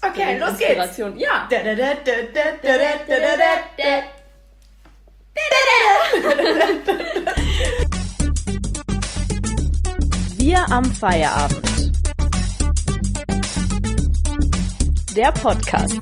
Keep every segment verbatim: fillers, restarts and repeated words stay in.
Okay, los geht's. Ja. Wir am Feierabend. Der Podcast.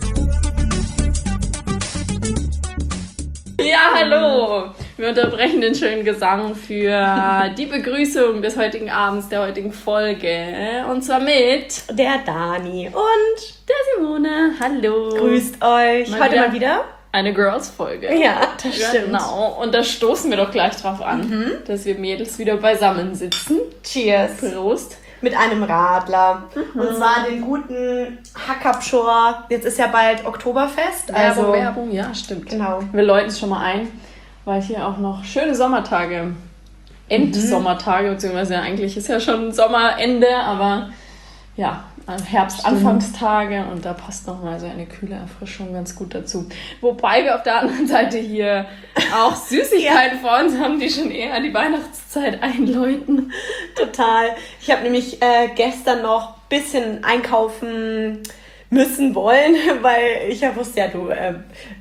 Ja, hallo. Wir unterbrechen den schönen Gesang für die Begrüßung des heutigen Abends, der heutigen Folge. Und zwar mit der Dani und der Simone. Hallo. Grüßt euch. Mal Heute wieder mal wieder eine Girls-Folge. Ja, das stimmt. Genau. Und da stoßen wir doch gleich drauf an, mhm. dass wir Mädels wieder beisammen sitzen. Cheers. Prost. Mit einem Radler. Mhm. Und zwar den guten Hackabschor. Jetzt ist ja bald Oktoberfest. Werbung, also Werbung, ja, stimmt. Genau. Wir läuten es schon mal ein, weil hier auch noch schöne Sommertage, Endsommertage, mhm. beziehungsweise eigentlich ist ja schon Sommerende, aber ja, Herbst-Anfangstage und da passt nochmal so eine kühle Erfrischung ganz gut dazu. Wobei wir auf der anderen Seite hier auch Süßigkeiten ja. vor uns haben, die schon eher die Weihnachtszeit einläuten. Total. Ich habe nämlich äh, gestern noch ein bisschen einkaufen müssen wollen, weil ich ja wusste, ja, du äh,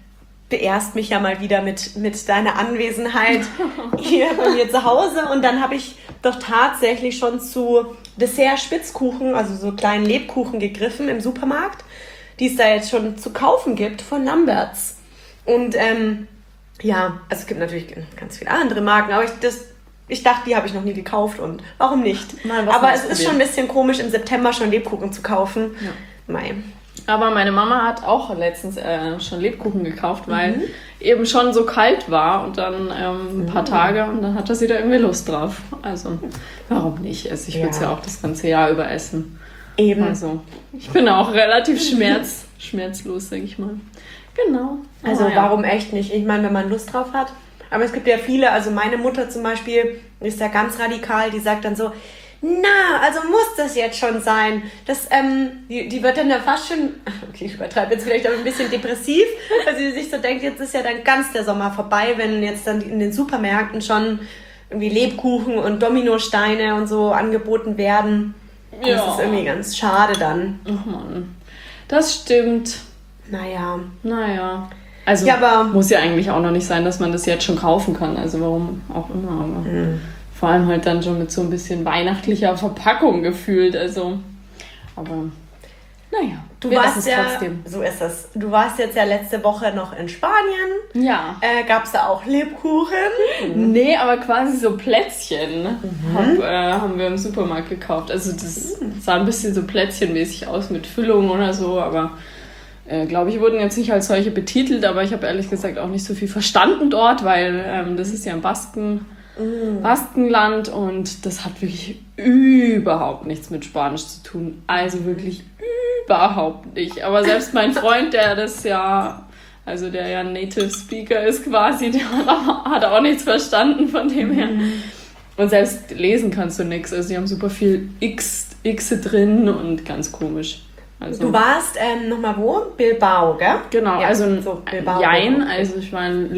beehrst mich ja mal wieder mit, mit deiner Anwesenheit hier bei mir zu Hause. Und dann habe ich doch tatsächlich schon zu Dessert-Spitzkuchen, also so kleinen Lebkuchen gegriffen im Supermarkt, die es da jetzt schon zu kaufen gibt von Lamberts. Und ähm, ja, also es gibt natürlich ganz viele andere Marken, aber ich, das, ich dachte, die habe ich noch nie gekauft und warum nicht? Mal was aber es ist schon ein bisschen komisch, im September schon Lebkuchen zu kaufen. Ja. Mei. Aber meine Mama hat auch letztens äh, schon Lebkuchen gekauft, weil mhm. eben schon so kalt war und dann ähm, ein paar mhm. Tage und dann hatte sie da irgendwie Lust drauf. Also warum nicht? Also ich ja. würde es ja auch das ganze Jahr über essen. Eben. Also ich bin auch relativ schmerz, schmerzlos, denke ich mal. Genau. Also oh, ja. warum echt nicht? Ich meine, wenn man Lust drauf hat. Aber es gibt ja viele, also meine Mutter zum Beispiel ist ja ganz radikal, die sagt dann so, na, also muss das jetzt schon sein. Das, ähm, die, die wird dann ja fast schon, okay, ich übertreibe jetzt vielleicht auch ein bisschen depressiv, weil sie sich so denkt, jetzt ist ja dann ganz der Sommer vorbei, wenn jetzt dann in den Supermärkten schon irgendwie Lebkuchen und Dominosteine und so angeboten werden. Ja. Das ist irgendwie ganz schade dann. Ach Mann, das stimmt. Naja. Naja. Also ja, aber muss ja eigentlich auch noch nicht sein, dass man das jetzt schon kaufen kann. Also warum auch immer, aber... Mhm. Vor allem halt dann schon mit so ein bisschen weihnachtlicher Verpackung gefühlt, also, aber naja, du warst ja, trotzdem. So ist es. Du warst jetzt ja letzte Woche noch in Spanien. Ja. Äh, Gab es da auch Lebkuchen? Mhm. Nee, aber quasi so Plätzchen mhm. hab, äh, haben wir im Supermarkt gekauft. Also das mhm. sah ein bisschen so plätzchenmäßig aus mit Füllung oder so, aber äh, glaube ich, wurden jetzt nicht als solche betitelt, aber ich habe ehrlich gesagt auch nicht so viel verstanden dort, weil ähm, das ist ja im Basken Baskenland und das hat wirklich überhaupt nichts mit Spanisch zu tun. Also wirklich überhaupt nicht. Aber selbst mein Freund, der das ja, also der ja Native Speaker ist quasi, der hat auch nichts verstanden von dem her. Und selbst lesen kannst du nichts. Also die haben super viel X, Xe drin und ganz komisch. Also, du warst ähm, nochmal wo? Bilbao, gell? Genau, ja, also so Bilbao, Jain, Bilbao. also ich war in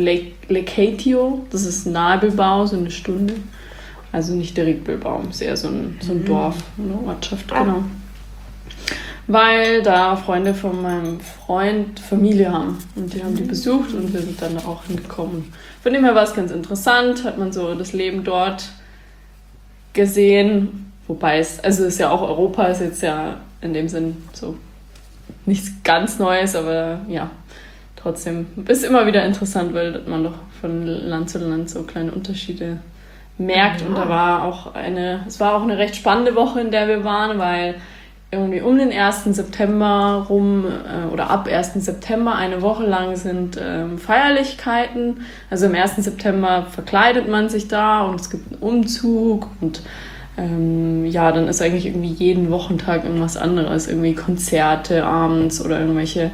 Lecatio, das ist nahe Bilbao, so eine Stunde. Also nicht direkt Bilbao, ist eher so ein, so ein mhm. Dorf, eine Ortschaft, ah. genau. Weil da Freunde von meinem Freund Familie haben und die haben die besucht und wir sind dann auch hingekommen. Von dem her war es ganz interessant, hat man so das Leben dort gesehen, wobei es, also es ist ja auch Europa, ist jetzt ja in dem Sinn so nichts ganz Neues, aber ja, trotzdem ist immer wieder interessant, weil man doch von Land zu Land so kleine Unterschiede merkt. Ja. Und da war auch eine, es war auch eine recht spannende Woche, in der wir waren, weil irgendwie um den ersten September rum äh, oder ab ersten September eine Woche lang sind ähm, Feierlichkeiten. Also am ersten September verkleidet man sich da und es gibt einen Umzug und Ähm, ja, dann ist eigentlich irgendwie jeden Wochentag irgendwas anderes. Irgendwie Konzerte abends oder irgendwelche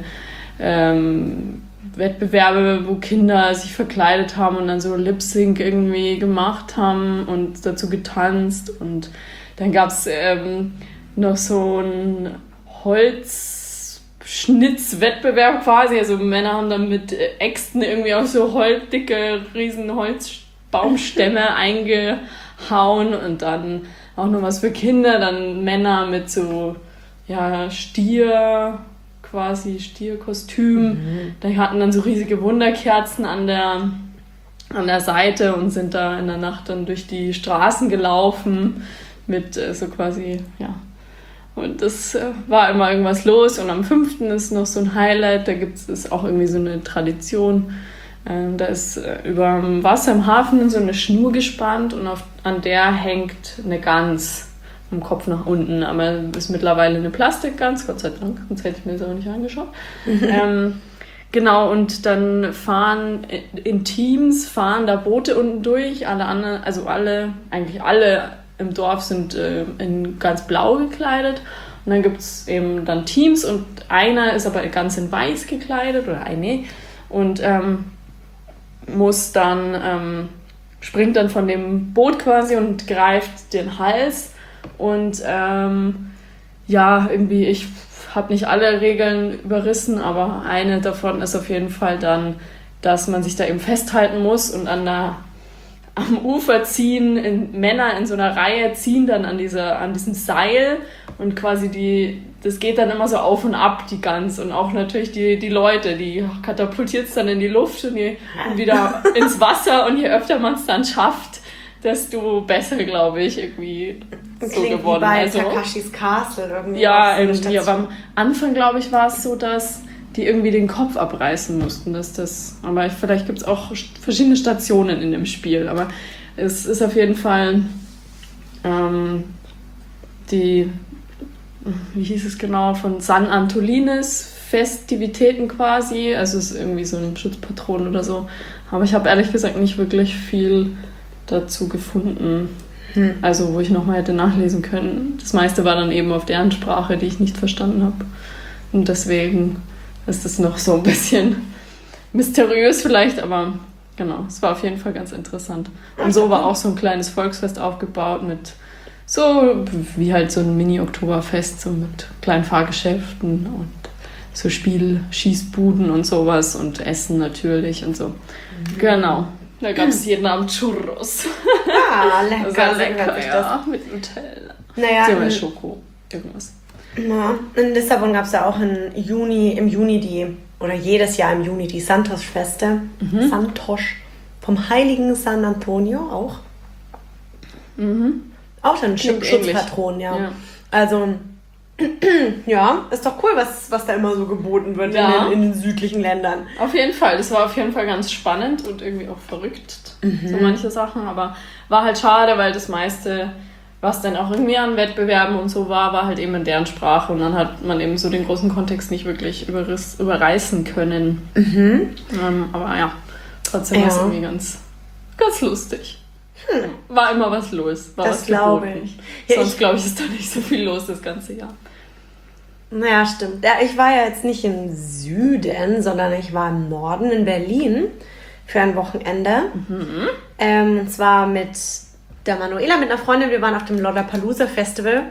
ähm, Wettbewerbe, wo Kinder sich verkleidet haben und dann so Lip-Sync irgendwie gemacht haben und dazu getanzt. Und dann gab es ähm, noch so einen Holzschnitzwettbewerb quasi. Also Männer haben dann mit Äxten irgendwie auf so Holz, dicke, riesen Holzbaumstämme eingehauen. Und dann auch noch was für Kinder, dann Männer mit so ja, Stier quasi, Stierkostüm. Mhm. Die hatten dann so riesige Wunderkerzen an der, an der Seite und sind da in der Nacht dann durch die Straßen gelaufen mit äh, so quasi, ja. Und das äh, war immer irgendwas los. Und am fünften ist noch so ein Highlight, da gibt es auch irgendwie so eine Tradition. Ähm, da ist äh, über dem Wasser im Hafen so eine Schnur gespannt und auf, an der hängt eine Gans vom Kopf nach unten. Aber ist mittlerweile eine Plastikgans, Gott sei Dank, sonst hätte ich mir das auch nicht angeschaut. ähm, genau, und dann fahren in Teams, fahren da Boote unten durch. Alle anderen, also alle, eigentlich alle im Dorf sind äh, in ganz blau gekleidet. Und dann gibt es eben dann Teams und einer ist aber ganz in weiß gekleidet oder eine. Und ähm, muss dann, ähm, springt dann von dem Boot quasi und greift den Hals. Und ähm, ja, irgendwie, ich habe nicht alle Regeln überrissen, aber eine davon ist auf jeden Fall dann, dass man sich da eben festhalten muss und an der, am Ufer ziehen, in, Männer in so einer Reihe ziehen dann an, dieser, an diesem Seil und quasi die, das geht dann immer so auf und ab, die Gans, und auch natürlich die, die Leute, die katapultiert es dann in die Luft und, die, und wieder ins Wasser, und je öfter man es dann schafft, desto besser, glaube ich, irgendwie so Klingt geworden. Wie bei also, Takashis Castle irgendwie. ja, irgendwie, aber am Anfang, glaube ich, war es so, dass die irgendwie den Kopf abreißen mussten. Dass das, aber vielleicht gibt es auch verschiedene Stationen in dem Spiel, aber es ist auf jeden Fall ähm, die, wie hieß es genau, von San Antolines Festivitäten quasi, also es ist irgendwie so ein Schutzpatron oder so, aber ich habe ehrlich gesagt nicht wirklich viel dazu gefunden, hm. also wo ich nochmal hätte nachlesen können. Das meiste war dann eben auf deren Sprache, die ich nicht verstanden habe, und deswegen ist das noch so ein bisschen mysteriös vielleicht, aber genau, es war auf jeden Fall ganz interessant. Und so war auch so ein kleines Volksfest aufgebaut mit so, wie halt so ein Mini-Oktoberfest, so mit kleinen Fahrgeschäften und so Spiel, Schießbuden und sowas und Essen natürlich und so. Mhm. Genau, da gab es jeden Abend Churros. Ah, lecker. Das war lecker, das. ja, mit Nutella. Naja, mit Schoko, irgendwas. Ja, in Lissabon gab es ja auch im Juni, im Juni die, oder jedes Jahr im Juni die Santos-Feste. Mhm. Santos. Vom heiligen San Antonio auch. Mhm. Auch ein Sch- Schutzpatron, ja. ja. Also, ja, ist doch cool, was, was da immer so geboten wird ja. in, den, in den südlichen Ländern. Auf jeden Fall, das war auf jeden Fall ganz spannend und irgendwie auch verrückt, mhm. so manche Sachen, aber war halt schade, weil das meiste, was dann auch irgendwie an Wettbewerben und so war, war halt eben in deren Sprache, und dann hat man eben so den großen Kontext nicht wirklich überriss, überreißen können. Mhm. Ähm, aber ja, trotzdem ja. war es irgendwie ganz, ganz lustig. Hm. War immer was los. War das glaube ich. Ja, Sonst glaube ich, ist da nicht so viel los das ganze Jahr. Naja, stimmt. Ja, ich war ja jetzt nicht im Süden, sondern ich war im Norden, in Berlin, für ein Wochenende. Mhm. Ähm, und zwar mit der Manuela, mit einer Freundin. Wir waren auf dem Lollapalooza Festival.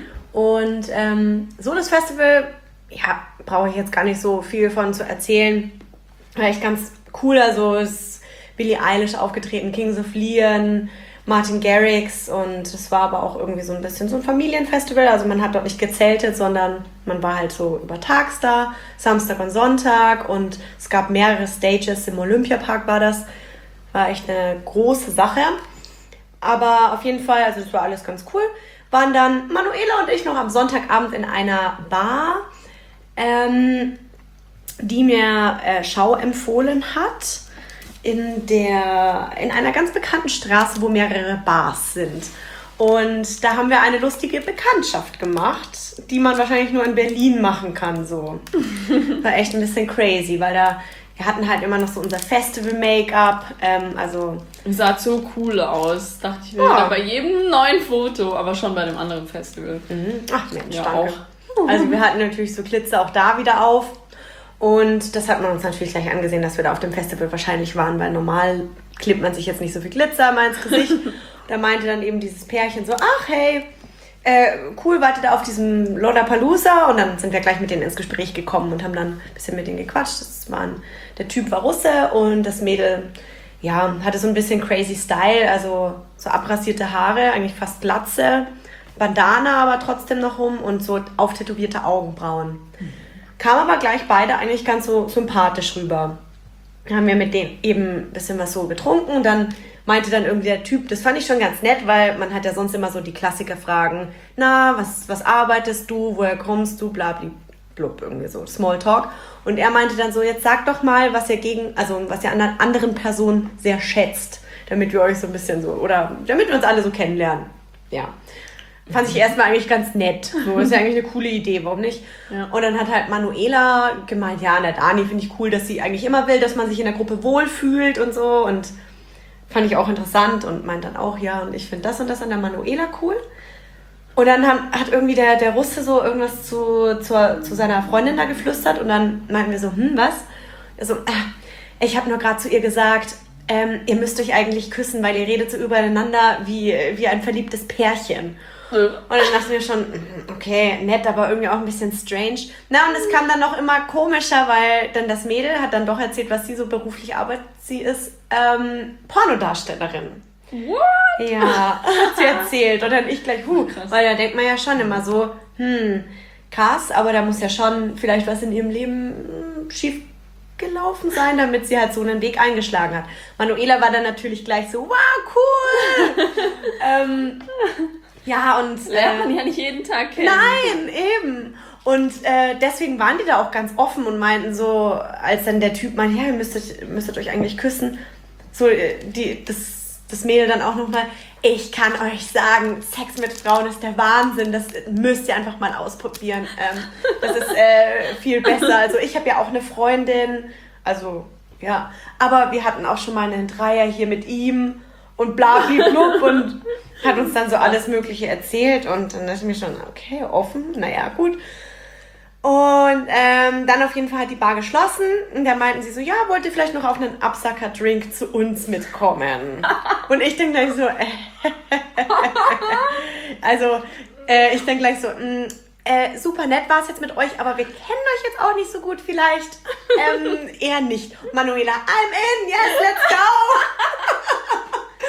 Und ähm, so das Festival, ja, brauche ich jetzt gar nicht so viel von zu erzählen. War echt ganz cool. Also ist Billie Eilish aufgetreten, Kings of Leon, Martin Garrix, und es war aber auch irgendwie so ein bisschen so ein Familienfestival. Also man hat dort nicht gezeltet, sondern man war halt so über Tags da, Samstag und Sonntag, und es gab mehrere Stages, im Olympiapark war das. War echt eine große Sache. Aber auf jeden Fall, also es war alles ganz cool, waren dann Manuela und ich noch am Sonntagabend in einer Bar, ähm, die mir äh, Schau empfohlen hat. In, der, in einer ganz bekannten Straße, wo mehrere Bars sind. Und da haben wir eine lustige Bekanntschaft gemacht, die man wahrscheinlich nur in Berlin machen kann. So. War echt ein bisschen crazy, weil da wir hatten halt immer noch so unser Festival-Make-up. Ähm, also sah so cool aus, dachte ich mir. Ja. Bei jedem neuen Foto, aber schon bei dem anderen Festival. Mhm. Ach Mensch, ja, danke. Auch. Also wir hatten natürlich so Glitzer auch da wieder auf. Und das hat man uns natürlich gleich angesehen, dass wir da auf dem Festival wahrscheinlich waren, weil normal klebt man sich jetzt nicht so viel Glitzer mal ins Gesicht. Da meinte dann eben dieses Pärchen so, ach hey, äh, cool, wart ihr da auf diesem Lollapalooza? Und dann sind wir gleich mit denen ins Gespräch gekommen und haben dann ein bisschen mit denen gequatscht. Das waren, der Typ war Russe und das Mädel, ja, hatte so ein bisschen crazy Style, also so abrasierte Haare, eigentlich fast Glatze, Bandana aber trotzdem noch rum und so auftätowierte Augenbrauen. kamen aber gleich beide eigentlich ganz so sympathisch rüber. Dann haben wir mit denen eben ein bisschen was so getrunken und dann meinte dann irgendwie der Typ, das fand ich schon ganz nett, weil man hat ja sonst immer so die Klassikerfragen, na, was, was arbeitest du, woher kommst du, blablablub, irgendwie so, Smalltalk. Und er meinte dann so, jetzt sagt doch mal, was ihr gegen, also was ihr an einer anderen Person sehr schätzt, damit wir euch so ein bisschen so, oder damit wir uns alle so kennenlernen. Ja. Fand ich erstmal eigentlich ganz nett. So, ist ja eigentlich eine coole Idee, warum nicht? Ja. Und dann hat halt Manuela gemeint, ja, na Dani finde ich cool, dass sie eigentlich immer will, dass man sich in der Gruppe wohlfühlt und so. Und fand ich auch interessant und meint dann auch, ja, und ich finde das und das an der Manuela cool. Und dann haben, hat irgendwie der, der Russe so irgendwas zu, zu, zu seiner Freundin da geflüstert und dann meinten wir so, hm, was? Also, äh, ich habe nur gerade zu ihr gesagt, ähm, ihr müsst euch eigentlich küssen, weil ihr redet so übereinander wie, wie ein verliebtes Pärchen. Und dann dachten wir schon, okay, nett, aber irgendwie auch ein bisschen strange. Na, und es kam dann noch immer komischer, weil dann das Mädel hat dann doch erzählt, was sie so beruflich arbeitet. Sie ist ähm, Pornodarstellerin. What? Ja, hat sie erzählt. Und dann ich gleich, huh, weil da denkt man ja schon immer so, hm, krass, aber da muss ja schon vielleicht was in ihrem Leben hm, schief gelaufen sein, damit sie halt so einen Weg eingeschlagen hat. Manuela war dann natürlich gleich so, wow, cool! ähm, Ja, und... Lernt man ja nicht jeden Tag kennen. Nein, eben. Und äh, deswegen waren die da auch ganz offen und meinten so, als dann der Typ meinte, ja, ihr müsstet, müsstet euch eigentlich küssen, so die, das, das Mädel dann auch nochmal, ich kann euch sagen, Sex mit Frauen ist der Wahnsinn, das müsst ihr einfach mal ausprobieren. Ähm, das ist äh, viel besser. Also ich habe ja auch eine Freundin, also ja, aber wir hatten auch schon mal einen Dreier hier mit ihm und blablabla und hat uns dann so alles Mögliche erzählt und dann dachte ich mir schon, okay, offen, naja, gut. Und ähm, dann auf jeden Fall hat die Bar geschlossen und da meinten sie so, ja, wollt ihr vielleicht noch auf einen Absacker-Drink zu uns mitkommen? Und ich denke gleich so, äh, also äh, ich denke gleich so, mh, äh, super nett war es jetzt mit euch, aber wir kennen euch jetzt auch nicht so gut vielleicht. Ähm, eher nicht. Manuela, I'm in, yes, let's go!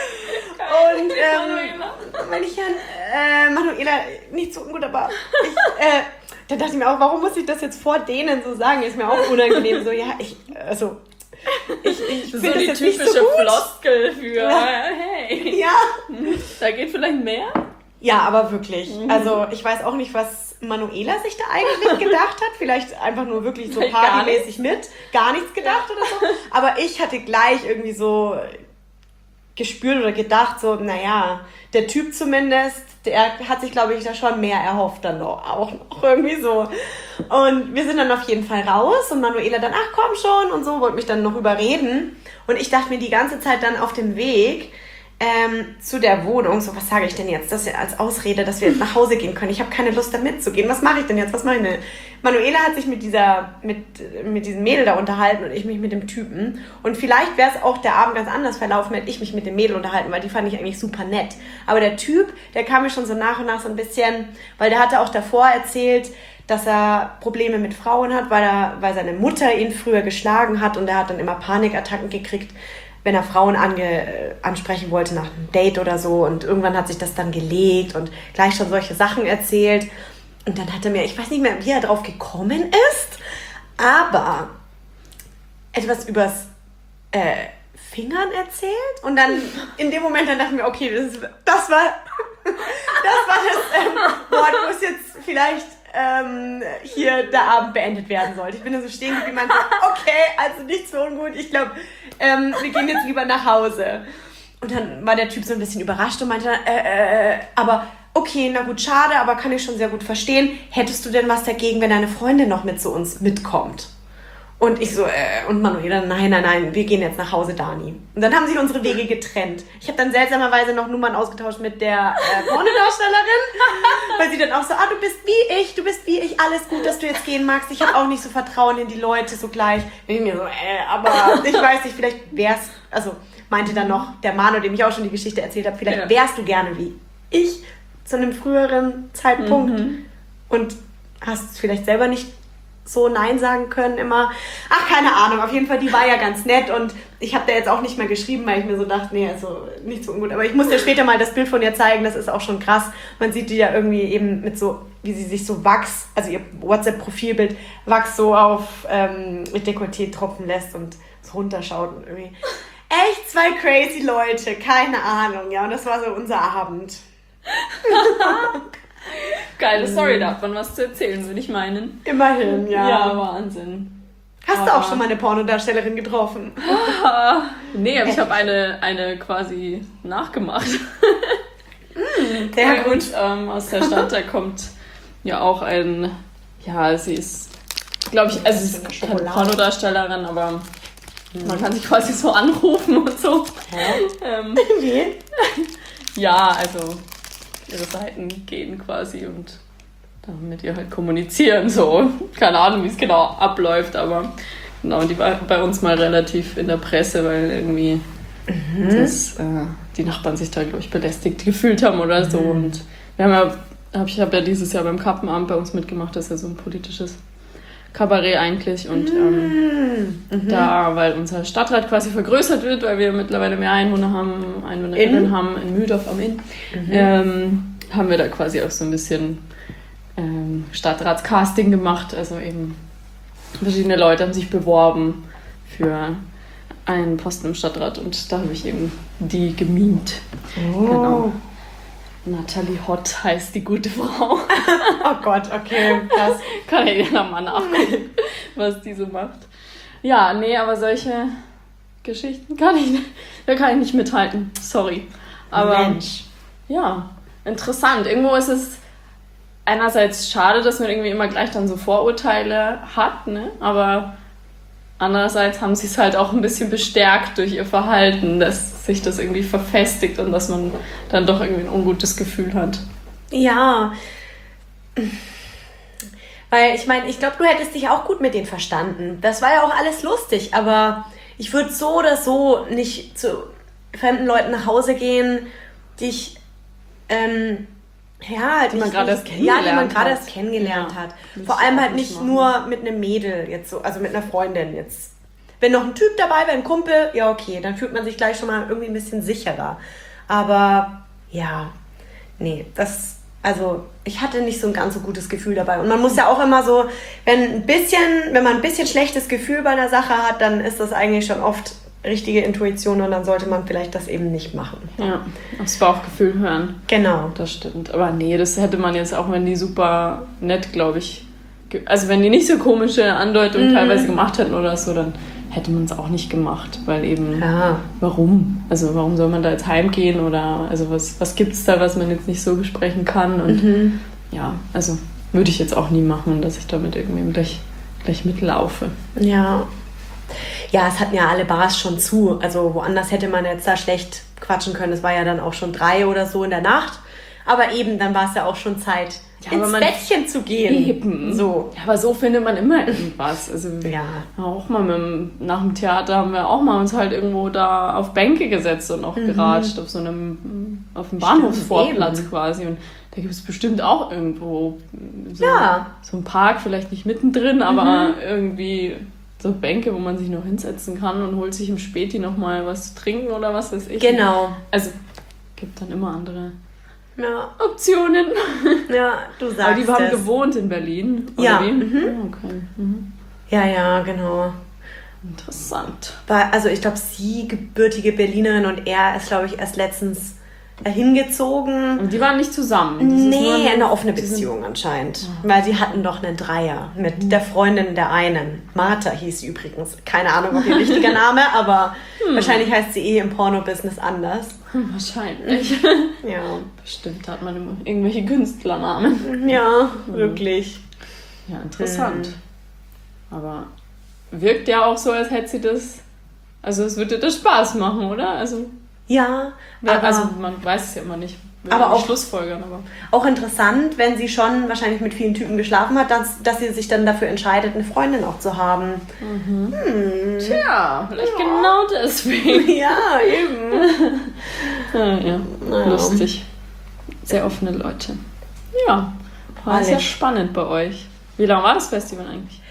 Und ähm, wenn ich ja äh, Manuela, nicht so gut, aber ich, äh, da dachte ich mir auch, warum muss ich das jetzt vor denen so sagen? Ist mir auch unangenehm. So, ja, ich, also, ich, ich so finde das die jetzt typische nicht so gut. Floskel für, Ja. hey, Ja. Da geht vielleicht mehr? Ja, aber wirklich. Also, ich weiß auch nicht, was Manuela sich da eigentlich gedacht hat. Vielleicht einfach nur wirklich so Vielleicht gar partymäßig mit. Gar nichts gedacht oder so. Aber ich hatte gleich irgendwie so gespürt oder gedacht, so, naja, der Typ zumindest, der hat sich, glaube ich, da schon mehr erhofft dann noch, auch noch irgendwie so. Und wir sind dann auf jeden Fall raus und Manuela dann, ach komm schon und so, wollte mich dann noch überreden. Und ich dachte mir die ganze Zeit dann auf dem Weg ähm, zu der Wohnung, so, was sage ich denn jetzt? Das ist ja als Ausrede, dass wir jetzt nach Hause gehen können. Ich habe keine Lust, da mitzugehen. Was mache ich denn jetzt? Was mache ich denn? Manuela hat sich mit dieser, mit, mit diesem Mädel da unterhalten und ich mich mit dem Typen. Und vielleicht wäre es auch der Abend ganz anders verlaufen, hätte ich mich mit dem Mädel unterhalten, weil die fand ich eigentlich super nett. Aber der Typ, der kam mir schon so nach und nach so ein bisschen, weil der hatte auch davor erzählt, dass er Probleme mit Frauen hat, weil, er, weil seine Mutter ihn früher geschlagen hat und er hat dann immer Panikattacken gekriegt, wenn er Frauen ange, ansprechen wollte nach einem Date oder so. Und irgendwann hat sich das dann gelegt und gleich schon solche Sachen erzählt. Und dann hat er mir, ich weiß nicht mehr, wie er drauf gekommen ist, aber etwas übers äh, Fingern erzählt. Und dann in dem Moment dann dachte ich mir, okay, das, das war das, war das ähm, Wort, wo es jetzt vielleicht ähm, hier der Abend beendet werden sollte. Ich bin da so stehen geblieben und meinte, okay, also nichts für ungut. Ich glaube, ähm, wir gehen jetzt lieber nach Hause. Und dann war der Typ so ein bisschen überrascht und meinte, äh, äh, aber okay, na gut, schade, aber kann ich schon sehr gut verstehen. Hättest du denn was dagegen, wenn deine Freundin noch mit zu uns mitkommt? Und ich so, äh, und Manuela, nein, nein, nein, wir gehen jetzt nach Hause, Dani. Und dann haben sich unsere Wege getrennt. Ich habe dann seltsamerweise noch Nummern ausgetauscht mit der äh, Pornodarstellerin, weil sie dann auch so, ah, du bist wie ich, du bist wie ich, alles gut, dass du jetzt gehen magst. Ich habe auch nicht so Vertrauen in die Leute so gleich. Und ich mir so, äh, aber ich weiß nicht, vielleicht wär's, also meinte dann noch der Manu, dem ich auch schon die Geschichte erzählt habe, vielleicht wärst du gerne wie ich zu einem früheren Zeitpunkt mhm. und hast es vielleicht selber nicht so Nein sagen können immer. Ach, keine Ahnung, auf jeden Fall, die war ja ganz nett und ich habe da jetzt auch nicht mehr geschrieben, weil ich mir so dachte, nee, also nicht so ungut. Aber ich muss dir später mal das Bild von ihr zeigen, das ist auch schon krass. Man sieht die ja irgendwie eben mit so, wie sie sich so Wachs, also ihr WhatsApp-Profilbild, Wachs so auf ähm, mit Dekolleté tropfen lässt und so runterschaut und irgendwie. Echt zwei crazy Leute, keine Ahnung, ja, und das war so unser Abend. Geile Story, davon was zu erzählen, würde ich meinen. Immerhin, ja. Ja, Wahnsinn. Hast Aber du auch schon mal eine Pornodarstellerin getroffen? Nee, aber ich habe eine, eine quasi nachgemacht. Sehr Bei gut. uns, ähm, aus der Stadt, da kommt ja auch ein, ja, sie ist, glaube ich, also sie ist keine Pornodarstellerin, aber man kann sich quasi so anrufen und so. Ähm, Wie? ja, also ihre Seiten gehen quasi und dann mit ihr halt kommunizieren, so. Keine Ahnung, wie es genau abläuft, aber genau, die war bei uns mal relativ in der Presse, weil irgendwie mhm. das, äh, die Nachbarn sich da, glaube ich, belästigt gefühlt haben oder so. Mhm. Und wir haben ja, hab, ich habe ja dieses Jahr beim Kappenamt bei uns mitgemacht, das ist ja so ein politisches Kabarett eigentlich. Und ähm, mhm. da, weil unser Stadtrat quasi vergrößert wird, weil wir mittlerweile mehr Einwohner haben, Einwohnerinnen haben in Mühldorf am Inn, mhm. ähm, haben wir da quasi auch so ein bisschen ähm, Stadtratscasting gemacht. Also eben verschiedene Leute haben sich beworben für einen Posten im Stadtrat und da habe ich eben die gemimt. Oh. Genau. Natalie Hott heißt die gute Frau. Oh Gott, okay, krass. Kann ich ja mal nachgucken, was die so macht. Ja, nee, aber solche Geschichten kann ich nicht, da kann ich nicht mithalten. Sorry. Aber Mensch. Ja, interessant. Irgendwo ist es einerseits schade, dass man irgendwie immer gleich dann so Vorurteile hat, ne? Aber andererseits haben sie es halt auch ein bisschen bestärkt durch ihr Verhalten, dass sich das irgendwie verfestigt und dass man dann doch irgendwie ein ungutes Gefühl hat. Ja. Weil ich meine, ich glaube, du hättest dich auch gut mit denen verstanden. Das war ja auch alles lustig, aber ich würde so oder so nicht zu fremden Leuten nach Hause gehen, die ich, ähm, ja, halt die man nicht, gerade erst kennengelernt ja, die man gerade hat. erst kennengelernt Ja, hat. muss Vor ich allem auch halt nicht nicht machen. nur mit einem Mädel jetzt so, also mit einer Freundin jetzt. Wenn noch ein Typ dabei wäre, ein Kumpel, ja okay, dann fühlt man sich gleich schon mal irgendwie ein bisschen sicherer. Aber ja, nee, das, also ich hatte nicht so ein ganz so gutes Gefühl dabei. Und man muss ja auch immer so, wenn ein bisschen, wenn man ein bisschen schlechtes Gefühl bei einer Sache hat, dann ist das eigentlich schon oft richtige Intuition und dann sollte man vielleicht das eben nicht machen. Ja, aufs Bauchgefühl hören. Genau. Das stimmt. Aber nee, das hätte man jetzt auch, wenn die super nett, glaube ich, ge- also wenn die nicht so komische Andeutungen Mhm. teilweise gemacht hätten oder so, dann hätte man es auch nicht gemacht, weil eben, Ja. warum? Also warum soll man da jetzt heimgehen oder, also was, was gibt es da, was man jetzt nicht so besprechen kann und Mhm. ja, also würde ich jetzt auch nie machen, dass ich damit irgendwie gleich, gleich mitlaufe. Ja. Ja, es hatten ja alle Bars schon zu. Also woanders hätte man jetzt da schlecht quatschen können. Es war ja dann auch schon drei oder so in der Nacht. Aber eben, dann war es ja auch schon Zeit, Ja, aber ins man- Bettchen zu gehen. Eben. So. Ja, aber so findet man immer irgendwas. Also Ja. auch mal mit dem, nach dem Theater haben wir auch mal uns halt irgendwo da auf Bänke gesetzt und auch geratscht auf so einem, auf dem Bahnhofsvorplatz eben. quasi. Und da gibt es bestimmt auch irgendwo so, Ja. so einen Park, vielleicht nicht mittendrin, aber irgendwie so Bänke, wo man sich noch hinsetzen kann und holt sich im Späti nochmal was zu trinken oder was weiß ich. Genau. Also gibt dann immer andere Ja, Optionen. ja, du sagst Aber die haben es. gewohnt in Berlin, oder Ja, wie? mhm. Ah, okay. Mhm. Ja, ja, genau. Interessant. War, also ich glaube, sie gebürtige Berlinerin und er ist, glaube ich, erst letztens äh, hingezogen. Und die waren nicht zusammen? Das ist nur Nee, eine- eine offene die sind- Beziehung anscheinend. Weil sie hatten doch einen Dreier mit der Freundin der einen. Martha hieß sie übrigens. Keine Ahnung, ob ihr richtiger Name, aber wahrscheinlich heißt sie eh im Porno-Business anders. Hm, wahrscheinlich. Ja, Bestimmt hat man immer irgendwelche Künstlernamen. ja, wirklich. Ja, interessant. Aber wirkt ja auch so, als hätte sie das... Also es würde das Spaß machen, oder? Also, Ja, wer- aber also man weiß es ja immer nicht. Wir Aber werden auch- Schlussfolgern, aber... auch interessant, wenn sie schon wahrscheinlich mit vielen Typen geschlafen hat, dass, dass sie sich dann dafür entscheidet, eine Freundin auch zu haben. Tja, vielleicht genau deswegen. Ja, eben. Ja, ja. Naja. Lustig. Sehr offene Leute. Ja, war Alles. sehr spannend bei euch. Wie lange war das Festival eigentlich?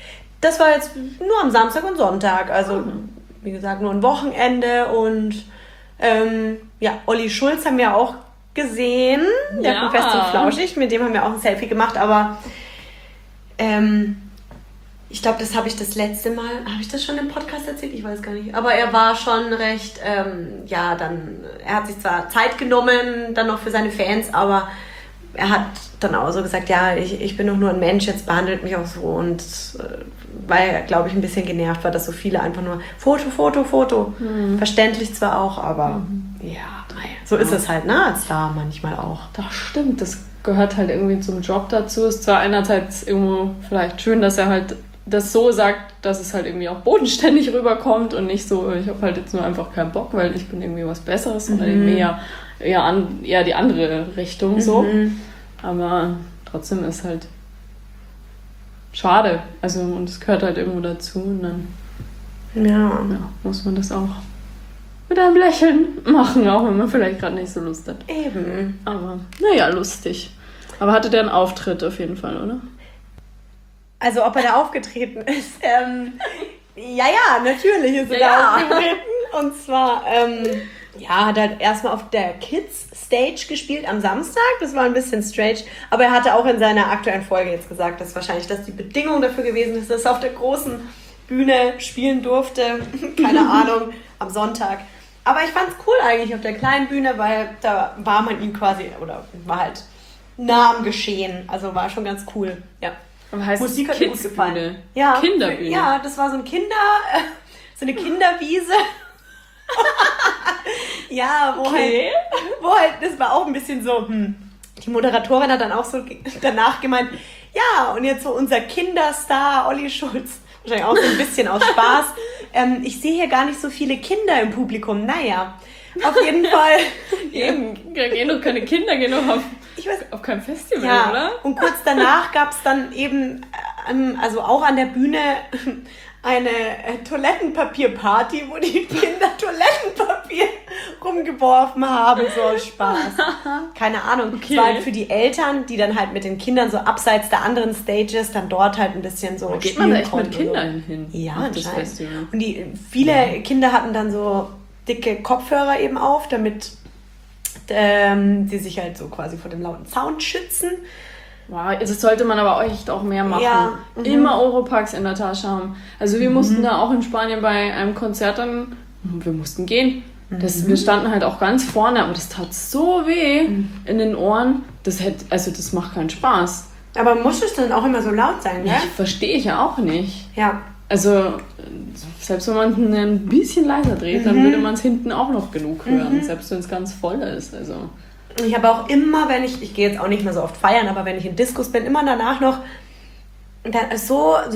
das war jetzt nur am Samstag und Sonntag. Also, mhm. wie gesagt, nur ein Wochenende. Und ähm, ja, Olli Schulz haben wir auch gesehen. Der ja. von Fest und Flauschig. Mit dem haben wir auch ein Selfie gemacht. Aber ähm, ich glaube, das habe ich das letzte Mal, habe ich das schon im Podcast erzählt? Ich weiß gar nicht. Aber er war schon recht, ähm, ja, dann, er hat sich zwar Zeit genommen, dann noch für seine Fans, aber er hat dann auch so gesagt, ja, ich, ich bin doch nur ein Mensch, jetzt behandelt mich auch so. Und äh, weil er, glaube ich, ein bisschen genervt war, dass so viele einfach nur Foto, Foto, Foto. Mhm. Verständlich zwar auch, aber mhm. ja, so ist es halt, ne, als Star manchmal auch. Das stimmt, das gehört halt irgendwie zum Job dazu. Ist zwar einerseits irgendwo vielleicht schön, dass er halt das so sagt, dass es halt irgendwie auch bodenständig rüberkommt und nicht so, ich habe halt jetzt nur einfach keinen Bock, weil ich bin irgendwie was Besseres mhm. oder irgendwie eher, eher, an, eher die andere Richtung so. Mhm. Aber trotzdem ist halt schade. Also und es gehört halt irgendwo dazu und dann ja. Ja, muss man das auch mit einem Lächeln machen, auch wenn man vielleicht gerade nicht so Lust hat. Eben. Aber naja, lustig. Aber hatte der einen Auftritt auf jeden Fall, oder? Also ob er da aufgetreten ist. Ähm, ja, ja, natürlich ist er ja, da aufgetreten. Und zwar, ähm, ja, hat er erstmal auf der Kids Stage gespielt am Samstag. Das war ein bisschen strange. Aber er hatte auch in seiner aktuellen Folge jetzt gesagt, dass wahrscheinlich das die Bedingung dafür gewesen ist, dass er auf der großen Bühne spielen durfte. Keine Ahnung, am Sonntag. Aber ich fand's cool eigentlich auf der kleinen Bühne, weil da war man ihm quasi, oder war halt nah am Geschehen. Also war schon ganz cool, ja. Aber heißt Musik hat mir gut gefallen. Ja, Kinderbühne. Ja, das war so ein Kinder, äh, so eine Kinderwiese. ja, wo okay. halt, wo halt, das war auch ein bisschen so, hm, die Moderatorin hat dann auch so danach gemeint, ja, und jetzt so unser Kinderstar Olli Schulz, wahrscheinlich auch so ein bisschen aus Spaß. ähm, ich sehe hier gar nicht so viele Kinder im Publikum. Naja, auf jeden Fall. Eben, gehen doch keine Kinder, gehen doch auf, ich weiß, auf kein Festival, ja, oder? Und kurz danach gab es dann eben, ähm, also auch an der Bühne, eine äh, Toilettenpapierparty, wo die Kinder Toilettenpapier rumgeworfen haben, so aus Spaß. Keine Ahnung. Okay. Es war halt für die Eltern, die dann halt mit den Kindern so abseits der anderen Stages dann dort halt ein bisschen so geht man da echt mit Kindern so. hin? Ja, das Festival. Und die, viele ja. Kinder hatten dann so dicke Kopfhörer eben auf, damit ähm, sie sich halt so quasi vor dem lauten Sound schützen. Wow, das sollte man aber echt auch mehr machen. Ja, mhm. Immer Oropax in der Tasche haben. Also wir mhm. mussten da auch in Spanien bei einem Konzert dann, wir mussten gehen. Das, mhm. Wir standen halt auch ganz vorne, aber das tat so weh mhm. in den Ohren. Das hätte, also das macht keinen Spaß. Aber muss es dann auch immer so laut sein, ne? Ja, verstehe ich ja auch nicht. Ja. Also selbst wenn man ein bisschen leiser dreht, mhm. dann würde man es hinten auch noch genug hören, mhm. selbst wenn es ganz voll ist. Also ich habe auch immer, wenn ich, ich gehe jetzt auch nicht mehr so oft feiern, aber wenn ich in Diskos bin, immer danach noch dann so, so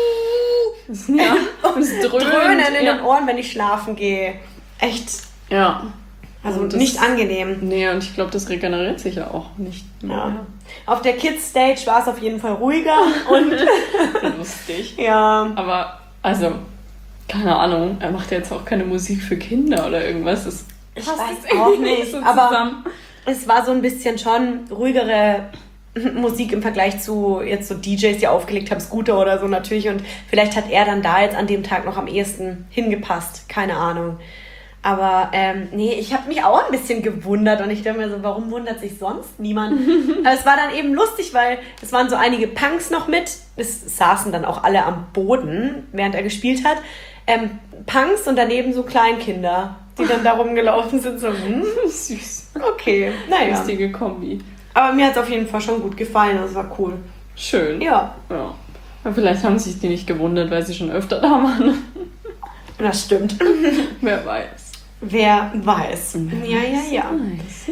ja, das Dröhnen, Dröhnen in ja. den Ohren, wenn ich schlafen gehe. Echt. Ja. Also nicht angenehm. Nee, und ich glaube, das regeneriert sich ja auch nicht mehr. Ja. Auf der Kids Stage war es auf jeden Fall ruhiger und lustig. Ja. Aber, also, keine Ahnung, er macht ja jetzt auch keine Musik für Kinder oder irgendwas. Das ich weiß auch nicht, so aber es war so ein bisschen schon ruhigere Musik im Vergleich zu jetzt so D Js, die aufgelegt haben, Scooter oder so natürlich. Und vielleicht hat er dann da jetzt an dem Tag noch am ehesten hingepasst. Keine Ahnung. Aber ähm, nee, ich habe mich auch ein bisschen gewundert und ich dachte mir so, warum wundert sich sonst niemand? Aber es war dann eben lustig, weil es waren so einige Punks noch mit. Es saßen dann auch alle am Boden, während er gespielt hat. Ähm, Punks und daneben so Kleinkinder, die dann da rumgelaufen sind. So, hm, süß. Okay, naja. Lustige Kombi. Aber mir hat es auf jeden Fall schon gut gefallen, das war cool. Schön. Ja. ja. Aber vielleicht haben sich die nicht gewundert, weil sie schon öfter da waren. Das stimmt. Wer weiß. Wer weiß. Wer ja, ja, ja. Weiß.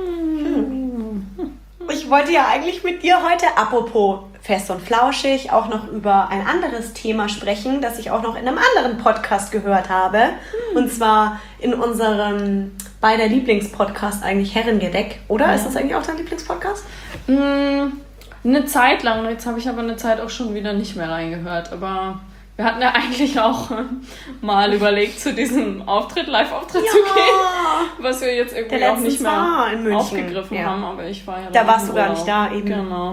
Hm. Ich wollte ja eigentlich mit dir heute, apropos Fest und Flauschig, auch noch über ein anderes Thema sprechen, das ich auch noch in einem anderen Podcast gehört habe. Hm. Und zwar in unserem beider Lieblingspodcast eigentlich Herrengedeck. Oder? Ja. Ist das eigentlich auch dein Lieblingspodcast? Mmh, eine Zeit lang. Jetzt habe ich aber eine Zeit auch schon wieder nicht mehr reingehört. Aber wir hatten ja eigentlich auch mal überlegt, zu diesem Auftritt, Live-Auftritt ja. zu gehen, was wir jetzt irgendwie auch nicht mehr aufgegriffen ja. haben, aber ich war ja da warst du gar nicht da, eben. Genau.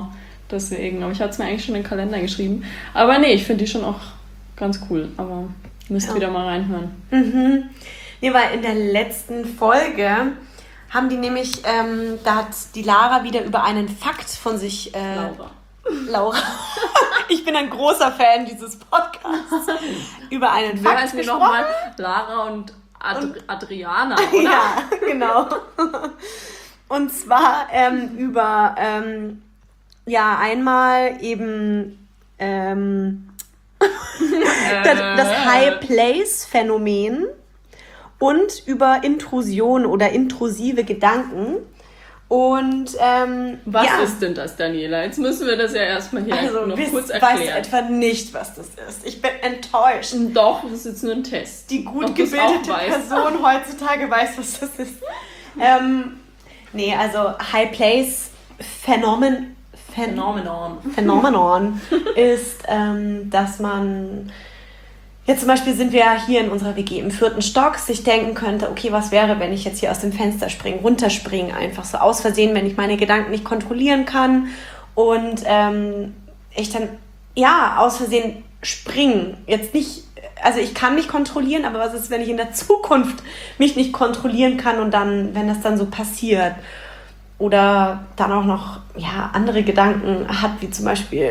Deswegen, aber ich hatte es mir eigentlich schon in den Kalender geschrieben. Aber nee, ich finde die schon auch ganz cool. Aber müsst ja. wieder mal reinhören. Mhm. Nee, weil in der letzten Folge haben die nämlich, ähm, da hat die Lara wieder über einen Fakt von sich... Äh, Laura. Laura. Ich bin ein großer Fan dieses Podcasts. Über einen Wer Fakt heißt mir gesprochen. nochmal? Lara und, Ad- und Adriana, oder? Ja, genau. Und zwar ähm, über, ähm, ja, einmal eben ähm, das, das High-Place-Phänomen und über Intrusion oder intrusive Gedanken. Und ähm, was ja. ist denn das, Daniela? Jetzt müssen wir das ja erstmal hier also, noch wisst, kurz weißt erklären. du etwa nicht, was das ist. Ich bin enttäuscht. Doch, das ist jetzt nur ein Test. Die gut Ob du's gebildete auch weißt. Person heutzutage weiß, was das ist. ähm, nee, also High Place Phänomen, Phän Phänomenon. Phänomenon ist, ähm, dass man jetzt zum Beispiel sind wir ja hier in unserer W G im vierten Stock, sich denken könnte, okay, was wäre, wenn ich jetzt hier aus dem Fenster springe, runterspringe, einfach so aus Versehen, wenn ich meine Gedanken nicht kontrollieren kann und ähm, ich dann, ja, aus Versehen springen. Jetzt nicht, also ich kann mich kontrollieren, aber was ist, wenn ich in der Zukunft mich nicht kontrollieren kann und dann, wenn das dann so passiert? Oder dann auch noch, ja, andere Gedanken hat, wie zum Beispiel...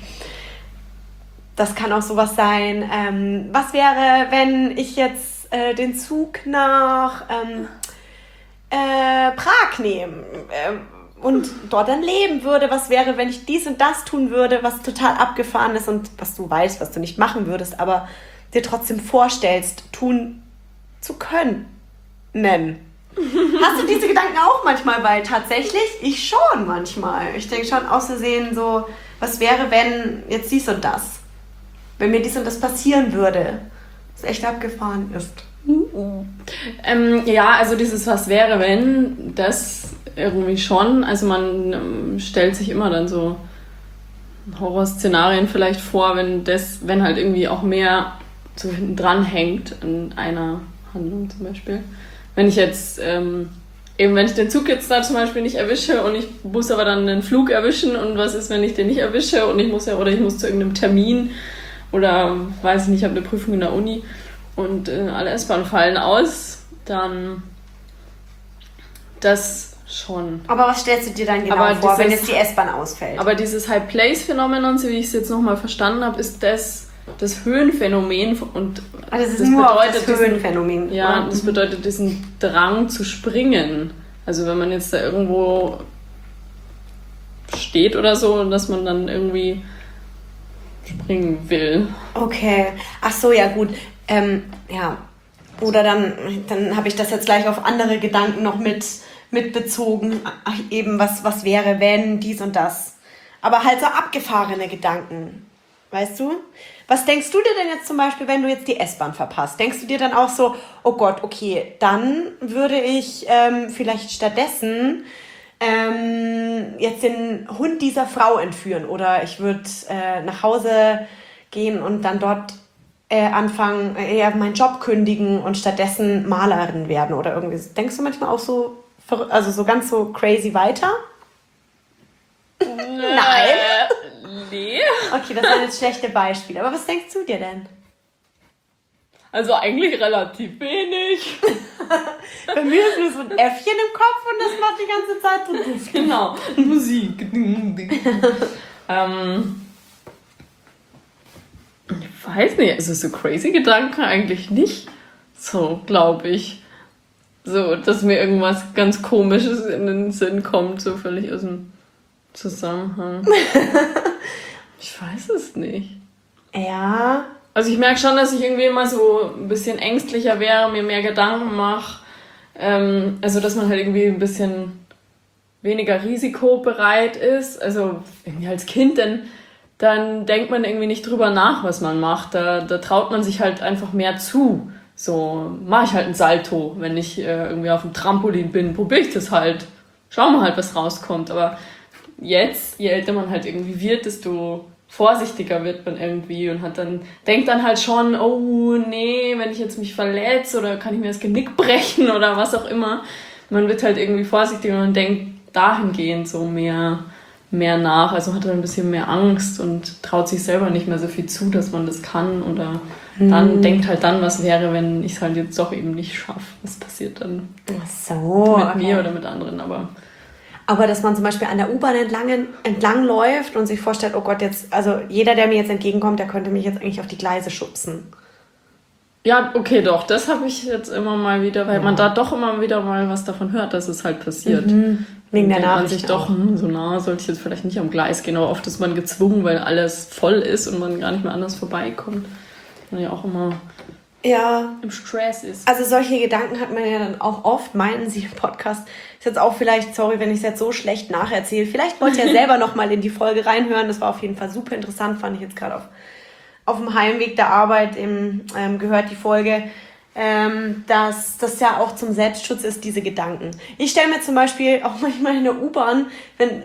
Das kann auch sowas sein. Ähm, was wäre, wenn ich jetzt äh, den Zug nach ähm, äh, Prag nehme äh, und dort dann leben würde? Was wäre, wenn ich dies und das tun würde, was total abgefahren ist und was du weißt, was du nicht machen würdest, aber dir trotzdem vorstellst, tun zu können? Hast du diese Gedanken auch manchmal? Weil tatsächlich, ich schon manchmal. Ich denke schon aus Versehen so, was wäre, wenn jetzt dies und das? Wenn mir dies und das passieren würde, was echt abgefahren ist. Ähm, ja, also dieses Was wäre, wenn, das irgendwie schon. Also man ähm, stellt sich immer dann so Horrorszenarien vielleicht vor, wenn das, wenn halt irgendwie auch mehr so hinten dran hängt an einer Handlung zum Beispiel. Wenn ich jetzt, ähm, eben wenn ich den Zug jetzt da zum Beispiel nicht erwische und ich muss aber dann einen Flug erwischen und was ist, wenn ich den nicht erwische und ich muss ja, oder ich muss zu irgendeinem Termin oder weiß ich nicht, ich habe eine Prüfung in der Uni und äh, alle S-Bahnen fallen aus, dann das schon. Aber was stellst du dir dann genau aber vor, dieses, wenn jetzt die S-Bahn ausfällt? Aber dieses High-Place-Phänomenon, so wie ich es jetzt nochmal verstanden habe, ist das das Höhenphänomen und also das ist das nur bedeutet das Höhenphänomen. Diesen, ja, das bedeutet diesen Drang zu springen. Also wenn man jetzt da irgendwo steht oder so, dass man dann irgendwie springen will. Okay. Ach so, ja gut. Ähm, ja. Oder dann, dann habe ich das jetzt gleich auf andere Gedanken noch mit, mit bezogen. Ach, eben, was, was wäre, wenn, dies und das. Aber halt so abgefahrene Gedanken. Weißt du? Was denkst du dir denn jetzt zum Beispiel, wenn du jetzt die S-Bahn verpasst? Denkst du dir dann auch so, oh Gott, okay, dann würde ich ähm, vielleicht stattdessen ähm, jetzt den Hund dieser Frau entführen oder ich würde äh, nach Hause gehen und dann dort äh, anfangen, äh, ja, meinen Job kündigen und stattdessen Malerin werden oder irgendwie. Denkst du manchmal auch so, also so ganz so crazy weiter? Nein. Nee. Okay, das sind jetzt schlechte Beispiele. Aber was denkst du dir denn? Also eigentlich relativ wenig. Bei mir ist nur so ein Äffchen im Kopf und das macht die ganze Zeit so Duft. Genau, Musik. ähm, ich weiß nicht, also so crazy Gedanken eigentlich nicht. So, glaube ich. So, dass mir irgendwas ganz Komisches in den Sinn kommt, so völlig aus dem Zusammenhang. Ich weiß es nicht. Ja. Also ich merke schon, dass ich irgendwie immer so ein bisschen ängstlicher wäre, mir mehr Gedanken mache. Ähm, also dass man halt irgendwie ein bisschen weniger risikobereit ist. Also irgendwie als Kind, dann, dann denkt man irgendwie nicht drüber nach, was man macht. Da, da traut man sich halt einfach mehr zu. So mache ich halt einen Salto, wenn ich äh, irgendwie auf dem Trampolin bin, probiere ich das halt. Schauen wir halt, was rauskommt. Aber jetzt, je älter man halt irgendwie wird, desto vorsichtiger wird man irgendwie und hat dann, denkt dann halt schon, oh nee, wenn ich jetzt mich verletze oder kann ich mir das Genick brechen oder was auch immer. Man wird halt irgendwie vorsichtiger und denkt dahingehend so mehr mehr nach, also hat er ein bisschen mehr Angst und traut sich selber nicht mehr so viel zu, dass man das kann oder mhm. dann denkt halt dann, was wäre, wenn ich es halt jetzt doch eben nicht schaffe. Was passiert dann Ach so, mit okay. mir oder mit anderen, aber... Aber dass man zum Beispiel an der U-Bahn entlang, entlang läuft und sich vorstellt, oh Gott, jetzt, also jeder, der mir jetzt entgegenkommt, der könnte mich jetzt eigentlich auf die Gleise schubsen. Ja, okay, doch, das habe ich jetzt immer mal wieder, weil ja. man da doch immer wieder mal was davon hört, dass es halt passiert. Mhm. Wegen der Nachricht. Man sich doch, hm, so nah sollte ich jetzt vielleicht nicht am Gleis gehen, aber oft ist man gezwungen, weil alles voll ist und man gar nicht mehr anders vorbeikommt. Und ja auch immer ja. im Stress ist. Also solche Gedanken hat man ja dann auch oft, meinen Sie im Podcast. Ist jetzt auch vielleicht, sorry, wenn ich es jetzt so schlecht nacherzähle, vielleicht wollt ihr ja selber nochmal in die Folge reinhören. Das war auf jeden Fall super interessant, fand ich jetzt gerade auf, auf dem Heimweg der Arbeit im, ähm, gehört die Folge. Ähm, dass das ja auch zum Selbstschutz ist, diese Gedanken. Ich stelle mir zum Beispiel auch manchmal in der U-Bahn, wenn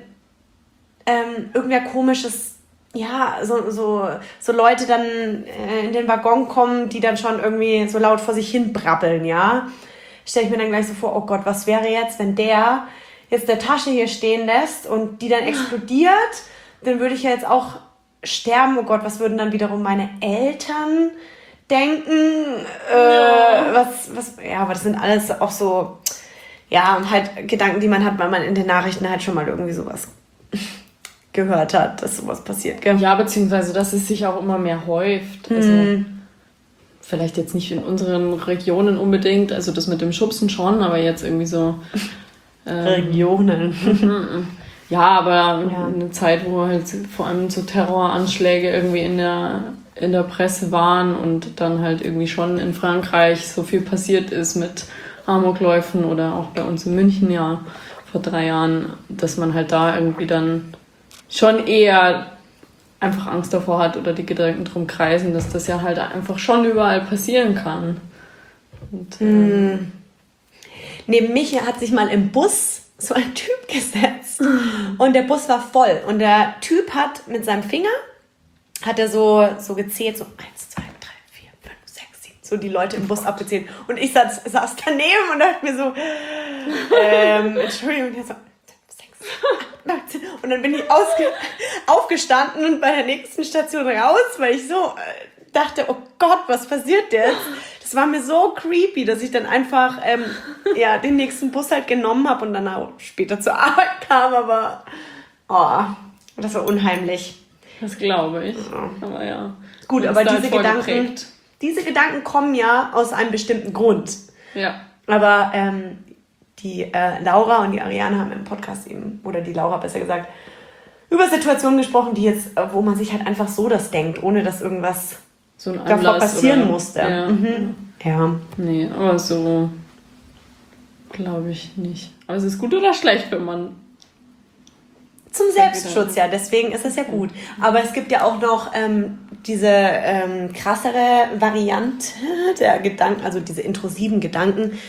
ähm, irgendwer komisches, ja, so, so, so Leute dann äh, in den Waggon kommen, die dann schon irgendwie so laut vor sich hin brabbeln, ja, stelle ich mir dann gleich so vor, oh Gott, was wäre jetzt, wenn der jetzt eine Tasche hier stehen lässt und die dann explodiert, dann würde ich ja jetzt auch sterben, oh Gott, was würden dann wiederum meine Eltern denken, äh, ja. was, was, ja, aber das sind alles auch so, ja, halt Gedanken, die man hat, weil man in den Nachrichten halt schon mal irgendwie sowas gehört hat, dass sowas passiert, gell? Ja, beziehungsweise, dass es sich auch immer mehr häuft. Also, mm. vielleicht jetzt nicht in unseren Regionen unbedingt, also das mit dem Schubsen schon, aber jetzt irgendwie so... Ähm, Regionen. Ja, aber ja. eine Zeit, wo halt vor allem so Terroranschläge irgendwie in der... in der Presse waren und dann halt irgendwie schon in Frankreich so viel passiert ist mit Amokläufen oder auch bei uns in München ja vor drei Jahren, dass man halt da irgendwie dann schon eher einfach Angst davor hat oder die Gedanken drum kreisen, dass das ja halt einfach schon überall passieren kann. Und, ähm, mm. Neben mich hat sich mal im Bus so ein Typ gesetzt und der Bus war voll und der Typ hat mit seinem Finger hat er so, so gezählt, so eins, zwei, drei, vier, fünf, sechs, sieben, so die Leute im Bus abgezählt. Und ich saß, saß daneben und dachte mir so, ähm, Entschuldigung, und er so, sechs, acht, neun, zehn. Und dann bin ich ausge, aufgestanden und bei der nächsten Station raus, weil ich so äh, dachte, oh Gott, was passiert jetzt? Das war mir so creepy, dass ich dann einfach ähm, ja, den nächsten Bus halt genommen habe und dann auch später zur Arbeit kam, aber oh, das war unheimlich. Das glaube ich. Ja. Aber ja. Gut, aber diese Gedanken, diese Gedanken kommen ja aus einem bestimmten Grund. Ja. Aber ähm, die äh, Laura und die Ariane haben im Podcast eben, oder die Laura besser gesagt, über Situationen gesprochen, die jetzt, wo man sich halt einfach so das denkt, ohne dass irgendwas so ein davor Anlass passieren oder, musste. Ja. Mhm. Ja. Nee, aber so glaube ich nicht. Aber es ist gut oder schlecht, wenn man zum Selbstschutz, ja, deswegen ist es ja gut. Aber es gibt ja auch noch ähm, diese ähm, krassere Variante der Gedanken, also diese intrusiven Gedanken.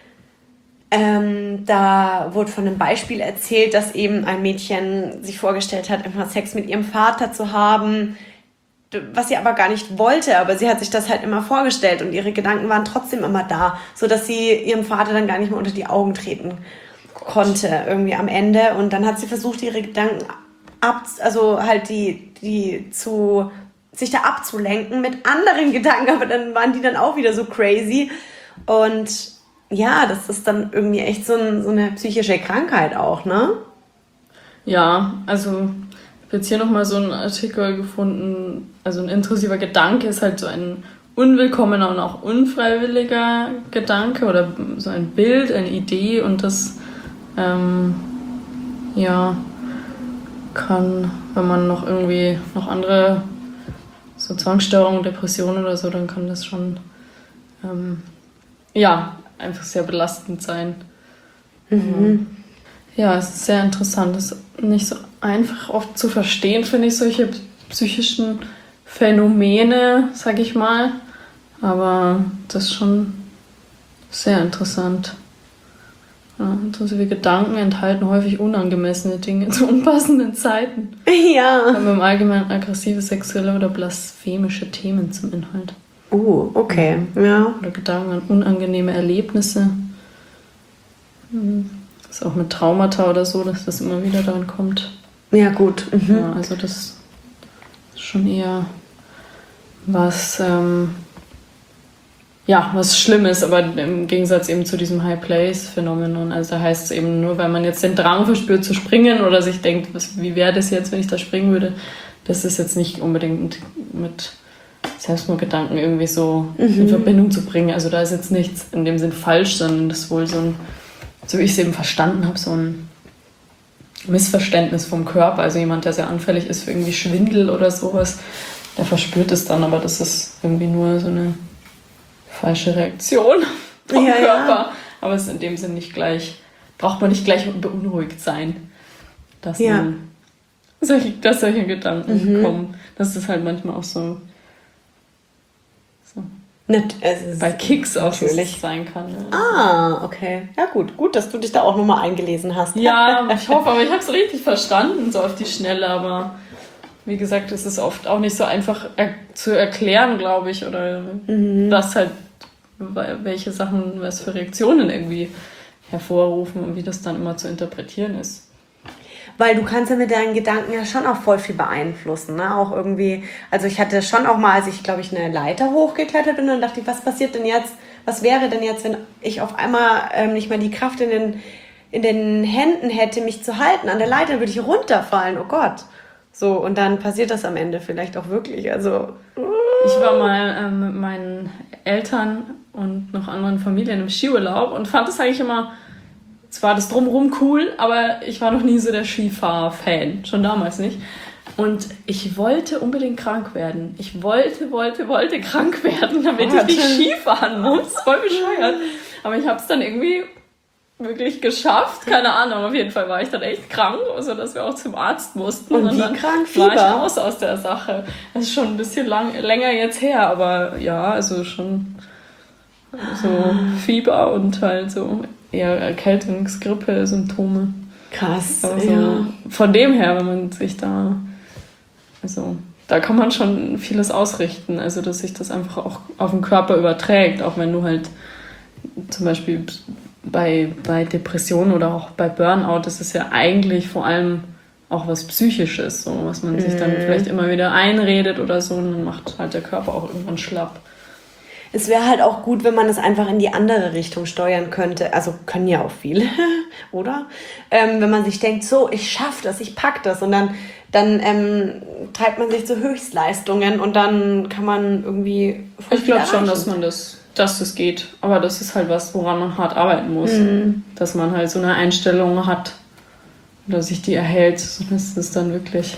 Ähm, da wurde von einem Beispiel erzählt, dass eben ein Mädchen sich vorgestellt hat, immer Sex mit ihrem Vater zu haben, was sie aber gar nicht wollte, aber sie hat sich das halt immer vorgestellt und ihre Gedanken waren trotzdem immer da, sodass sie ihrem Vater dann gar nicht mehr unter die Augen treten konnte irgendwie am Ende und dann hat sie versucht, ihre Gedanken ab, also halt die, die zu, sich da abzulenken mit anderen Gedanken, aber dann waren die dann auch wieder so crazy und ja, das ist dann irgendwie echt so, ein, so eine psychische Krankheit auch, ne? Ja, also ich habe jetzt hier nochmal so einen Artikel gefunden, also ein intrusiver Gedanke ist halt so ein unwillkommener und auch unfreiwilliger Gedanke oder so ein Bild, eine Idee und das Ähm, ja, kann, wenn man noch irgendwie noch andere so Zwangsstörungen, Depressionen oder so, dann kann das schon ähm, ja, einfach sehr belastend sein. Mhm. Ja, es ist sehr interessant. Es ist nicht so einfach oft zu verstehen, finde ich, solche psychischen Phänomene, sag ich mal. Aber das ist schon sehr interessant. Ja, intrusive Gedanken enthalten häufig unangemessene Dinge zu unpassenden Zeiten. Ja. Haben im Allgemeinen aggressive, sexuelle oder blasphemische Themen zum Inhalt. Oh, okay. Ja. Oder Gedanken an unangenehme Erlebnisse. Das ist auch mit Traumata oder so, dass das immer wieder daran kommt. Ja, gut. Mhm. Ja, also das ist schon eher was, ähm, ja, was Schlimmes, aber im Gegensatz eben zu diesem High-Place-Phänomenon. Also da heißt es eben nur, weil man jetzt den Drang verspürt zu springen oder sich denkt, was, wie wäre das jetzt, wenn ich da springen würde, das ist jetzt nicht unbedingt mit Selbstmordgedanken irgendwie so mhm. in Verbindung zu bringen. Also da ist jetzt nichts in dem Sinn falsch, sondern das ist wohl so ein, so wie ich es eben verstanden habe, so ein Missverständnis vom Körper. Also jemand, der sehr anfällig ist für irgendwie Schwindel oder sowas, der verspürt es dann, aber das ist irgendwie nur so eine falsche Reaktion vom ja, Körper. Ja. Aber es ist in dem Sinn nicht gleich, braucht man nicht gleich beunruhigt sein, dass, ja. man, solche, dass solche Gedanken mhm. kommen. Das ist halt manchmal auch so, so Nicht, es bei Kicks auch so natürlich sein kann. Ja. Ah, okay. Ja gut, gut, dass du dich da auch nochmal eingelesen hast. Ja, ich hoffe, aber ich habe es richtig verstanden, so auf die Schnelle, aber wie gesagt, es ist oft auch nicht so einfach er- zu erklären, glaube ich, oder mhm. was halt, welche Sachen, was für Reaktionen irgendwie hervorrufen und wie das dann immer zu interpretieren ist. Weil du kannst ja mit deinen Gedanken ja schon auch voll viel beeinflussen, ne? Auch irgendwie, also ich hatte schon auch mal, als ich, glaube ich, eine Leiter hochgeklettert bin, dann dachte ich, was passiert denn jetzt, was wäre denn jetzt, wenn ich auf einmal ähm, nicht mehr die Kraft in den, in den Händen hätte, mich zu halten, an der Leiter würde ich runterfallen, oh Gott. So, und dann passiert das am Ende vielleicht auch wirklich, also... Ich war mal ähm, mit meinen Eltern und noch anderen Familien im Skiurlaub und fand das eigentlich immer, zwar das Drumherum cool, aber ich war noch nie so der Skifahr-Fan, schon damals nicht. Und ich wollte unbedingt krank werden. Ich wollte, wollte, wollte krank werden, damit ich nicht Skifahren muss. Voll bescheuert. Aber ich habe es dann irgendwie wirklich geschafft. Keine Ahnung, auf jeden Fall war ich dann echt krank, also dass wir auch zum Arzt mussten. Und, und wie dann krank? war Fieber? ich raus aus der Sache. Das ist schon ein bisschen lang, länger jetzt her, aber ja, also schon so Fieber und halt so eher Erkältungs-, Grippe-Symptome. Krass, also ja. Von dem her, wenn man sich da, also da kann man schon vieles ausrichten, also dass sich das einfach auch auf den Körper überträgt, auch wenn du halt zum Beispiel bei, bei Depressionen oder auch bei Burnout, das ist ja eigentlich vor allem auch was Psychisches, so was man sich dann vielleicht immer wieder einredet oder so, und dann macht halt der Körper auch irgendwann schlapp. Es wäre halt auch gut, wenn man es einfach in die andere Richtung steuern könnte. Also können ja auch viele, oder? Ähm, wenn man sich denkt, so, ich schaffe das, ich pack das. Und dann, dann ähm, treibt man sich zu Höchstleistungen und dann kann man irgendwie... Ich glaube schon, dass man das, dass das geht. Aber das ist halt was, woran man hart arbeiten muss. Mhm. Dass man halt so eine Einstellung hat oder sich die erhält. Das ist dann wirklich...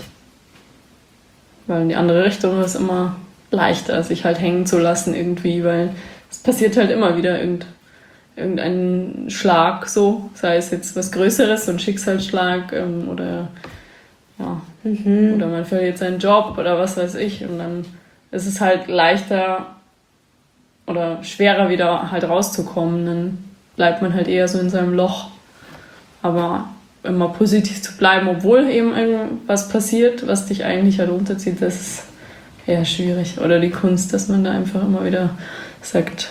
Weil in die andere Richtung ist immer... leichter, sich halt hängen zu lassen irgendwie, weil es passiert halt immer wieder irgend, irgendein Schlag so, sei es jetzt was Größeres, so ein Schicksalsschlag ähm, oder ja, mhm. oder man verliert seinen Job oder was weiß ich, und dann ist es halt leichter oder schwerer wieder halt rauszukommen, dann bleibt man halt eher so in seinem Loch, aber immer positiv zu bleiben, obwohl eben irgendwas passiert, was dich eigentlich halt runterzieht, das ist eher schwierig. Oder die Kunst, dass man da einfach immer wieder sagt,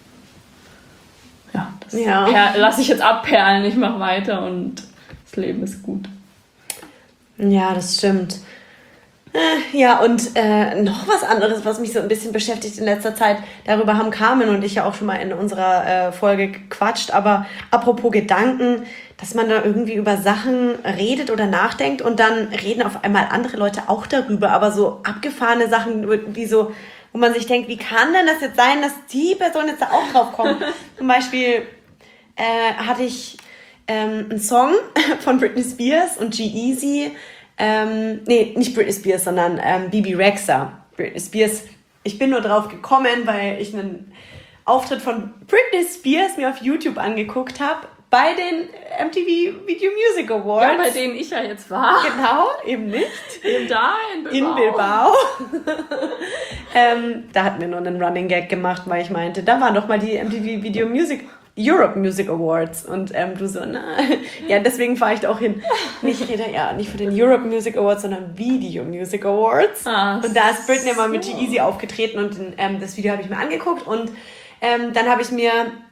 ja, das ja. per- lass ich jetzt abperlen, ich mache weiter und das Leben ist gut. Ja, das stimmt. Äh, ja, und äh, noch was anderes, was mich so ein bisschen beschäftigt in letzter Zeit, darüber haben Carmen und ich ja auch schon mal in unserer äh, Folge gequatscht, aber apropos Gedanken, dass man da irgendwie über Sachen redet oder nachdenkt und dann reden auf einmal andere Leute auch darüber, aber so abgefahrene Sachen, wie so, wo man sich denkt, wie kann denn das jetzt sein, dass die Person jetzt da auch drauf kommt? Zum Beispiel äh, hatte ich ähm, einen Song von Britney Spears und G-Eazy, ähm, nee, nicht Britney Spears, sondern ähm, Bibi Rexha. Britney Spears, ich bin nur drauf gekommen, weil ich einen Auftritt von Britney Spears mir auf YouTube angeguckt habe, bei den M T V Video Music Awards. Ja, bei denen ich ja jetzt war. Genau, eben nicht. Eben da in Bilbao. In Bilbao. ähm, da hatten wir nur einen Running Gag gemacht, weil ich meinte, da waren doch mal die M T V Video Music Europe Music Awards. Und ähm, du so, na, ja, deswegen fahre ich da auch hin. Nicht, rede, ja, nicht für den Europe Music Awards, sondern Video Music Awards. Ah, und da ist Britney so. mal mit G-Eazy aufgetreten und ähm, das Video habe ich mir angeguckt und ähm, dann habe ich mir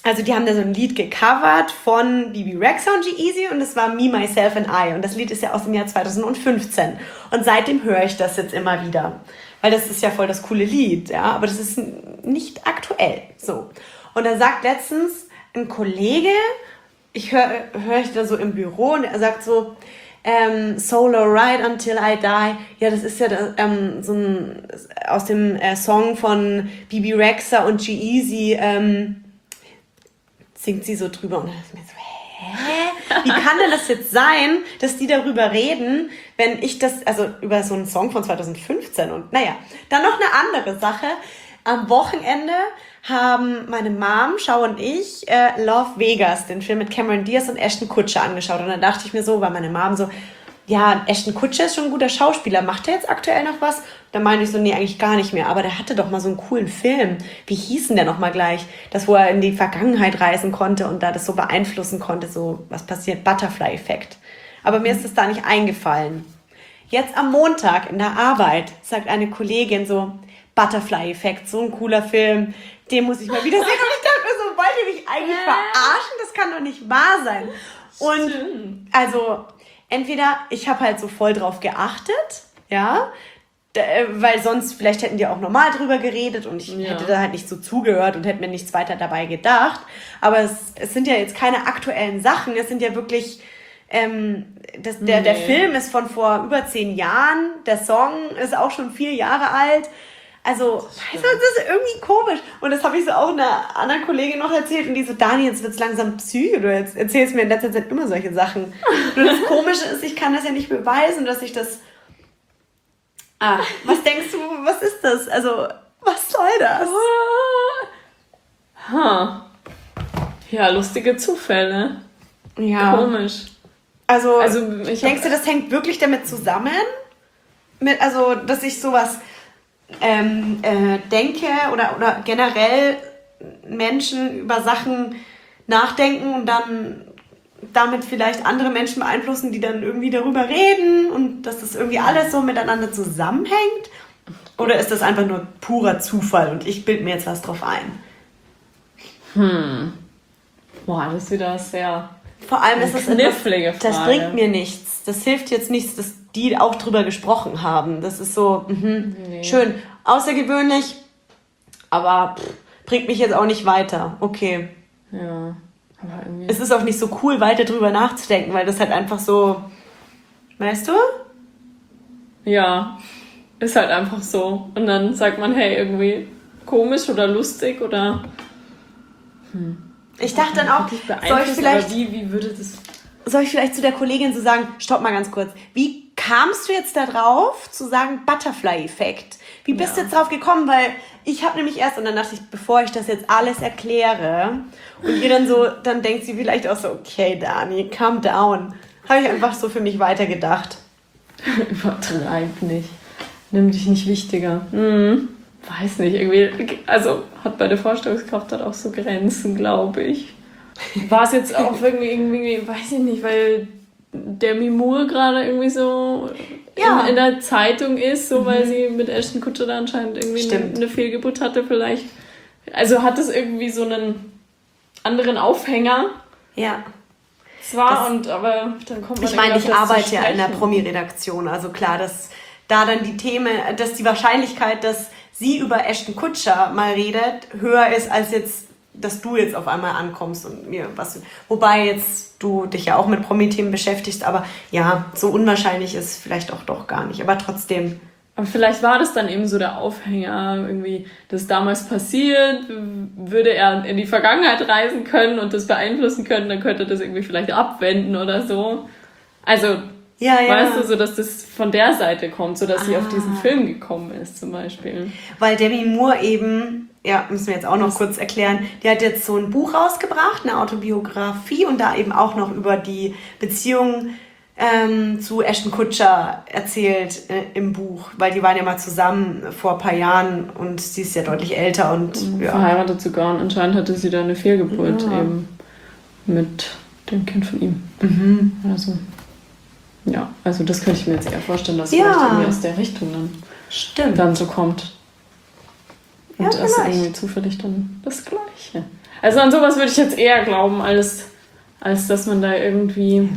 also die haben da so ein Lied gecovert von B B Rexha und G-Eazy und das war Me, Myself and I. Und das Lied ist ja aus dem Jahr zweitausendfünfzehn. Und seitdem höre ich das jetzt immer wieder. Weil das ist ja voll das coole Lied, ja. Aber das ist nicht aktuell, so. Und da sagt letztens ein Kollege, ich höre hör ich da so im Büro und er sagt so, ähm, Solo Ride Until I Die. Ja, das ist ja ähm, so ein, aus dem äh, Song von B B Rexha und G-Eazy, ähm, singt sie so drüber und dann ist mir so, hä? Wie kann denn das jetzt sein, dass die darüber reden, wenn ich das, also über so einen Song von zweitausendfünfzehn und naja, dann noch eine andere Sache. Am Wochenende haben meine Mom, Schau und ich äh, Love Vegas, den Film mit Cameron Diaz und Ashton Kutcher angeschaut. Und dann dachte ich mir so, weil meine Mom so, ja, Ashton Kutcher ist schon ein guter Schauspieler, macht er jetzt aktuell noch was? Da meine ich so, nee, eigentlich gar nicht mehr. Aber der hatte doch mal so einen coolen Film. Wie hieß denn der nochmal gleich? Das, wo er in die Vergangenheit reisen konnte und da das so beeinflussen konnte, so was passiert, Butterfly-Effekt. Aber mir ist das da nicht eingefallen. Jetzt am Montag in der Arbeit sagt eine Kollegin so, Butterfly-Effekt, so ein cooler Film, den muss ich mal wieder sehen. Und ich dachte mir so, wollt ihr mich eigentlich verarschen? Das kann doch nicht wahr sein. Und Stimmt. also entweder ich habe halt so voll drauf geachtet, ja, weil sonst vielleicht hätten die auch normal drüber geredet und ich ja. hätte da halt nicht so zugehört und hätte mir nichts weiter dabei gedacht. Aber es, es sind ja jetzt keine aktuellen Sachen, es sind ja wirklich, ähm, das, der, nee. der Film ist von vor über zehn Jahren, der Song ist auch schon vier Jahre alt. Also, weißt du, das ist irgendwie komisch. Und das habe ich so auch einer anderen Kollegin noch erzählt. Und die so, Dani, jetzt wird's langsam psycho. Du jetzt erzählst mir in letzter Zeit immer solche Sachen. Nur das Komische ist, ich kann das ja nicht beweisen, dass ich das... Ah, was denkst du, was ist das? Also, was soll das? Huh. Ja, lustige Zufälle. Ja. Komisch. Also, also ich denkst du, das hängt wirklich damit zusammen? Mit, also, dass ich sowas... Ähm, äh, denke oder, oder generell Menschen über Sachen nachdenken und dann damit vielleicht andere Menschen beeinflussen, die dann irgendwie darüber reden und dass das irgendwie alles so miteinander zusammenhängt? Oder ist das einfach nur purer Zufall und ich bilde mir jetzt was drauf ein? Hm. Boah, das ist wieder sehr Vor allem ist das knifflige Frage. Das bringt mir nichts. Das hilft jetzt nichts, dass die auch drüber gesprochen haben. Das ist so, mh, nee. schön, außergewöhnlich, aber pff, bringt mich jetzt auch nicht weiter. Okay. Ja, aber irgendwie... Es ist auch nicht so cool, weiter drüber nachzudenken, weil das halt einfach so, weißt du? Ja, ist halt einfach so. Und dann sagt man, hey, irgendwie komisch oder lustig oder... Hm. Ich dachte dann auch, soll ich vielleicht... Wie, wie würde das... Soll ich vielleicht zu der Kollegin so sagen, stopp mal ganz kurz, wie kamst du jetzt da drauf, zu sagen Butterfly-Effekt? Wie bist ja. du jetzt drauf gekommen? Weil ich habe nämlich erst, und dann dachte ich, bevor ich das jetzt alles erkläre, und ihr dann so, dann denkt sie vielleicht auch so, okay, Dani, calm down. Habe ich einfach so für mich weitergedacht. Übertreib nicht. Nimm dich nicht wichtiger. Hm. Weiß nicht, irgendwie, also hat bei der Vorstellungskraft halt auch so Grenzen, glaube ich. War es jetzt auch irgendwie, irgendwie, weiß ich nicht, weil der Mimur gerade irgendwie so ja. in, in der Zeitung ist, so mhm. weil sie mit Ashton Kutcher da anscheinend irgendwie eine, eine Fehlgeburt hatte vielleicht. Also hat es irgendwie so einen anderen Aufhänger. Ja. Zwar, das, und aber dann kommt man Ich meine, ich arbeite ja in der Promi-Redaktion, also klar, dass da dann die Themen, dass die Wahrscheinlichkeit, dass sie über Ashton Kutcher mal redet, höher ist als jetzt, dass du jetzt auf einmal ankommst und mir was, wobei jetzt du dich ja auch mit Promi-Themen beschäftigst, aber ja, so unwahrscheinlich ist vielleicht auch doch gar nicht, aber trotzdem. Aber vielleicht war das dann eben so der Aufhänger, irgendwie, das damals passiert, würde er in die Vergangenheit reisen können und das beeinflussen können, dann könnte das irgendwie vielleicht abwenden oder so. Also, ja, ja. weißt du, so dass das von der Seite kommt, so dass ah. sie auf diesen Film gekommen ist zum Beispiel. Weil Demi Moore eben, ja, müssen wir jetzt auch noch kurz erklären, die hat jetzt so ein Buch rausgebracht, eine Autobiografie und da eben auch noch über die Beziehung ähm, zu Ashton Kutcher erzählt äh, im Buch, weil die waren ja mal zusammen vor ein paar Jahren und sie ist ja deutlich älter und und ja. verheiratet sogar und anscheinend hatte sie da eine Fehlgeburt ja. eben mit dem Kind von ihm. Mhm. Also, ja, also das könnte ich mir jetzt eher vorstellen, dass ja. vielleicht irgendwie aus der Richtung dann, Stimmt. dann so kommt. Und ja, das ist irgendwie zufällig dann das Gleiche. Also an sowas würde ich jetzt eher glauben, als, als dass man da irgendwie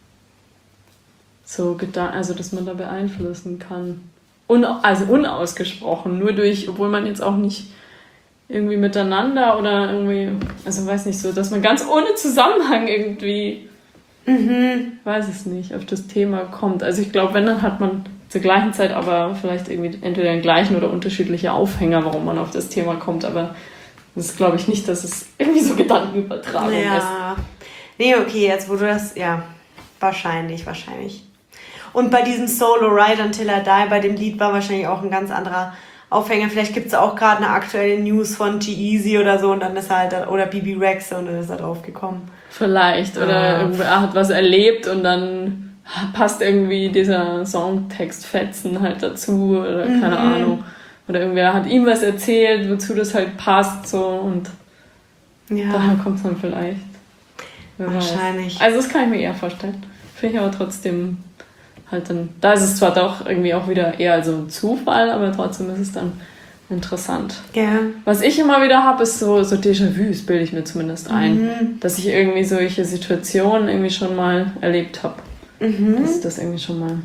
so gedacht, also dass man da beeinflussen kann. Un, also unausgesprochen, nur durch, obwohl man jetzt auch nicht irgendwie miteinander oder irgendwie, also weiß nicht so, dass man ganz ohne Zusammenhang irgendwie, mhm. weiß es nicht, auf das Thema kommt. Also ich glaube, wenn, dann hat man zur gleichen Zeit aber vielleicht irgendwie entweder den gleichen oder unterschiedliche Aufhänger, warum man auf das Thema kommt, aber das ist, glaube ich, nicht, dass es irgendwie so Gedankenübertragung ja. ist. Nee, okay, jetzt wo du das, ja, wahrscheinlich, wahrscheinlich. Und bei diesem Solo Ride Until I Die, bei dem Lied war wahrscheinlich auch ein ganz anderer Aufhänger. Vielleicht gibt es auch gerade eine aktuelle News von G-Eazy oder so und dann ist er halt, oder B B Rexa und dann ist er drauf gekommen. Vielleicht, oder ah. irgendwer hat was erlebt und dann passt irgendwie dieser Songtext-Fetzen halt dazu oder keine mhm. Ahnung. Oder irgendwer hat ihm was erzählt, wozu das halt passt so und ja. daher kommt es dann vielleicht. Wer wahrscheinlich. Weiß. Also das kann ich mir eher vorstellen. Finde ich aber trotzdem halt dann, da ist es zwar doch irgendwie auch wieder eher so ein Zufall, aber trotzdem ist es dann interessant. Ja. Was ich immer wieder habe, ist so, so Déjà-vus, bilde ich mir zumindest ein. Mhm. Dass ich irgendwie solche Situationen irgendwie schon mal erlebt habe. Mhm. Dass ich das irgendwie schon mal...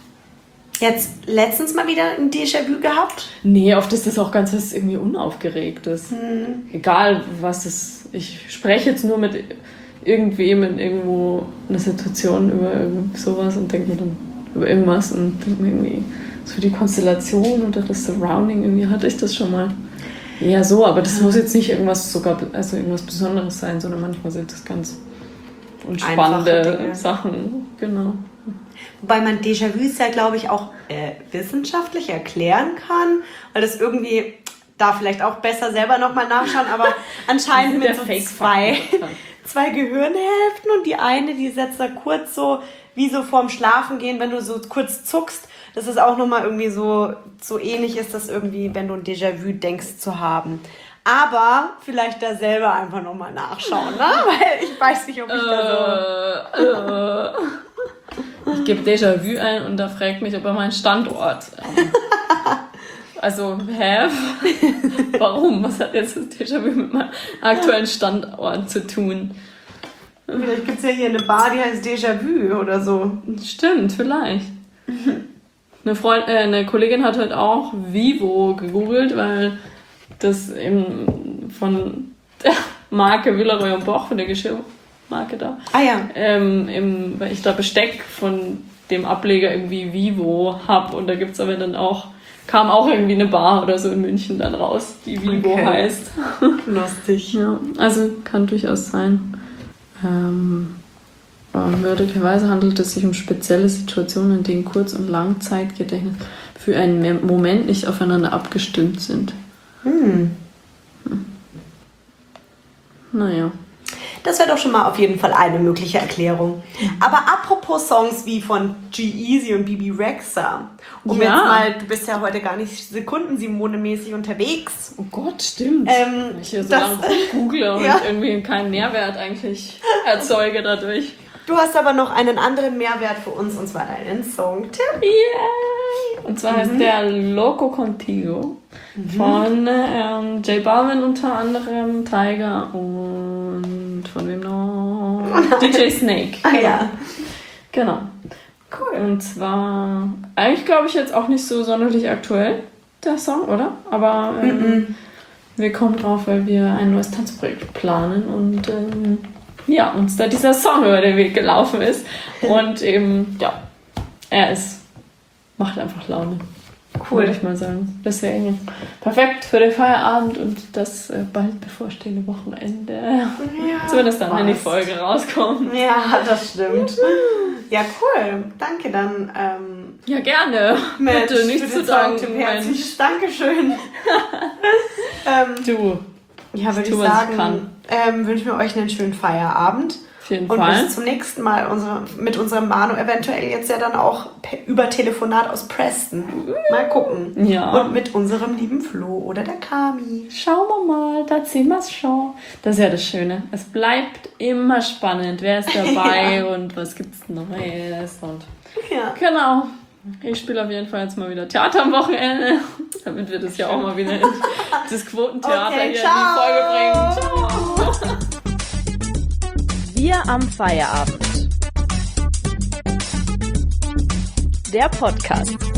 Jetzt letztens mal wieder ein Déjà-vu gehabt? Nee, oft ist das auch ganz was irgendwie Unaufgeregtes. Mhm. Egal, was es... Ich spreche jetzt nur mit irgendwem in irgendwo einer Situation über irgend sowas und denke mir dann über irgendwas und denke mir irgendwie so die Konstellation oder das Surrounding, irgendwie hatte ich das schon mal. Ja, so, aber das muss jetzt nicht irgendwas sogar, also irgendwas Besonderes sein, sondern manchmal sind das ganz unspannende Sachen. Genau. Wobei man Déjà-vus ja, glaube ich, auch äh, wissenschaftlich erklären kann, weil das irgendwie, da vielleicht auch besser selber nochmal nachschauen, aber anscheinend mit so zwei, zwei Gehirnhälften und die eine, die setzt da kurz so, wie so vorm Schlafengehen, wenn du so kurz zuckst, dass es auch nochmal irgendwie so, so ähnlich ist, dass irgendwie, wenn du ein Déjà-vu denkst zu haben. Aber vielleicht da selber einfach nochmal nachschauen, ne? Weil ich weiß nicht, ob ich da so... Äh, äh. Ich gebe Déjà-vu ein und da fragt mich, ob er meinen Standort... Ähm, also, hä? Warum? Was hat jetzt das Déjà-vu mit meinem aktuellen Standort zu tun? Vielleicht gibt es ja hier eine Bar, die heißt Déjà-vu oder so. Stimmt, vielleicht. Eine, Freund, äh, eine Kollegin hat halt auch Vivo gegoogelt, weil das eben von der Marke Villeroy und Boch, von der Geschirrmarke da, ah, ja. ähm, im, weil ich da Besteck von dem Ableger irgendwie Vivo habe und da gibt es aber dann auch, kam auch irgendwie eine Bar oder so in München dann raus, die Vivo okay. heißt. Lustig. Ja, also kann durchaus sein. Ähm, möglicherweise handelt es sich um spezielle Situationen, in denen Kurz- und Langzeitgedächtnis für einen Moment nicht aufeinander abgestimmt sind. Hm. Hm. Naja. Das wäre doch schon mal auf jeden Fall eine mögliche Erklärung. Aber apropos Songs wie von G-Eazy und B B Rexa, um ja. jetzt mal, du bist ja heute gar nicht Sekunden-Simone-mäßig unterwegs. Oh Gott, stimmt. Ähm, ich hier so lange google und ja. irgendwie keinen Mehrwert eigentlich erzeuge dadurch. Du hast aber noch einen anderen Mehrwert für uns, und zwar einen Song-Tipp. Yeah. Und zwar mhm. heißt der Loco Contigo mhm. von ähm, J Balvin unter anderem, Tiger und von wem noch? D J Snake. Ah ja. Genau. Cool. Und zwar, eigentlich glaube ich jetzt auch nicht so sonderlich aktuell, der Song, oder? Aber ähm, mhm. wir kommen drauf, weil wir ein neues Tanzprojekt planen und ähm, ja, uns da dieser Song über den Weg gelaufen ist. Und eben, ja, er ist, macht einfach Laune. Cool. Würde ich mal sagen. Deswegen perfekt für den Feierabend und das äh, bald bevorstehende Wochenende. Ja, zumindest dann, wenn die Folge rauskommt. Ja, das stimmt. Ja, cool. Danke dann. Ähm, ja, gerne. Mit Bitte, nichts zu danken. Herzliches Dankeschön. ähm, du. Ja, würde ich sagen, ähm, wünschen wir euch einen schönen Feierabend. Auf jeden und Fall. bis zum nächsten Mal unsere, mit unserem Manu eventuell jetzt ja dann auch über Telefonat aus Preston. Mal gucken. Ja. Und mit unserem lieben Flo oder der Kami. Schauen wir mal, da ziehen wir es schon. Das ist ja das Schöne. Es bleibt immer spannend. Wer ist dabei ja. und was gibt's Neues? Und ja. Genau. Ich spiele auf jeden Fall jetzt mal wieder Theater am Wochenende, damit wir das ja auch mal wieder in das Quotentheater Okay, hier ciao. in die Folge bringen. Ciao! Wir am Feierabend. Der Podcast.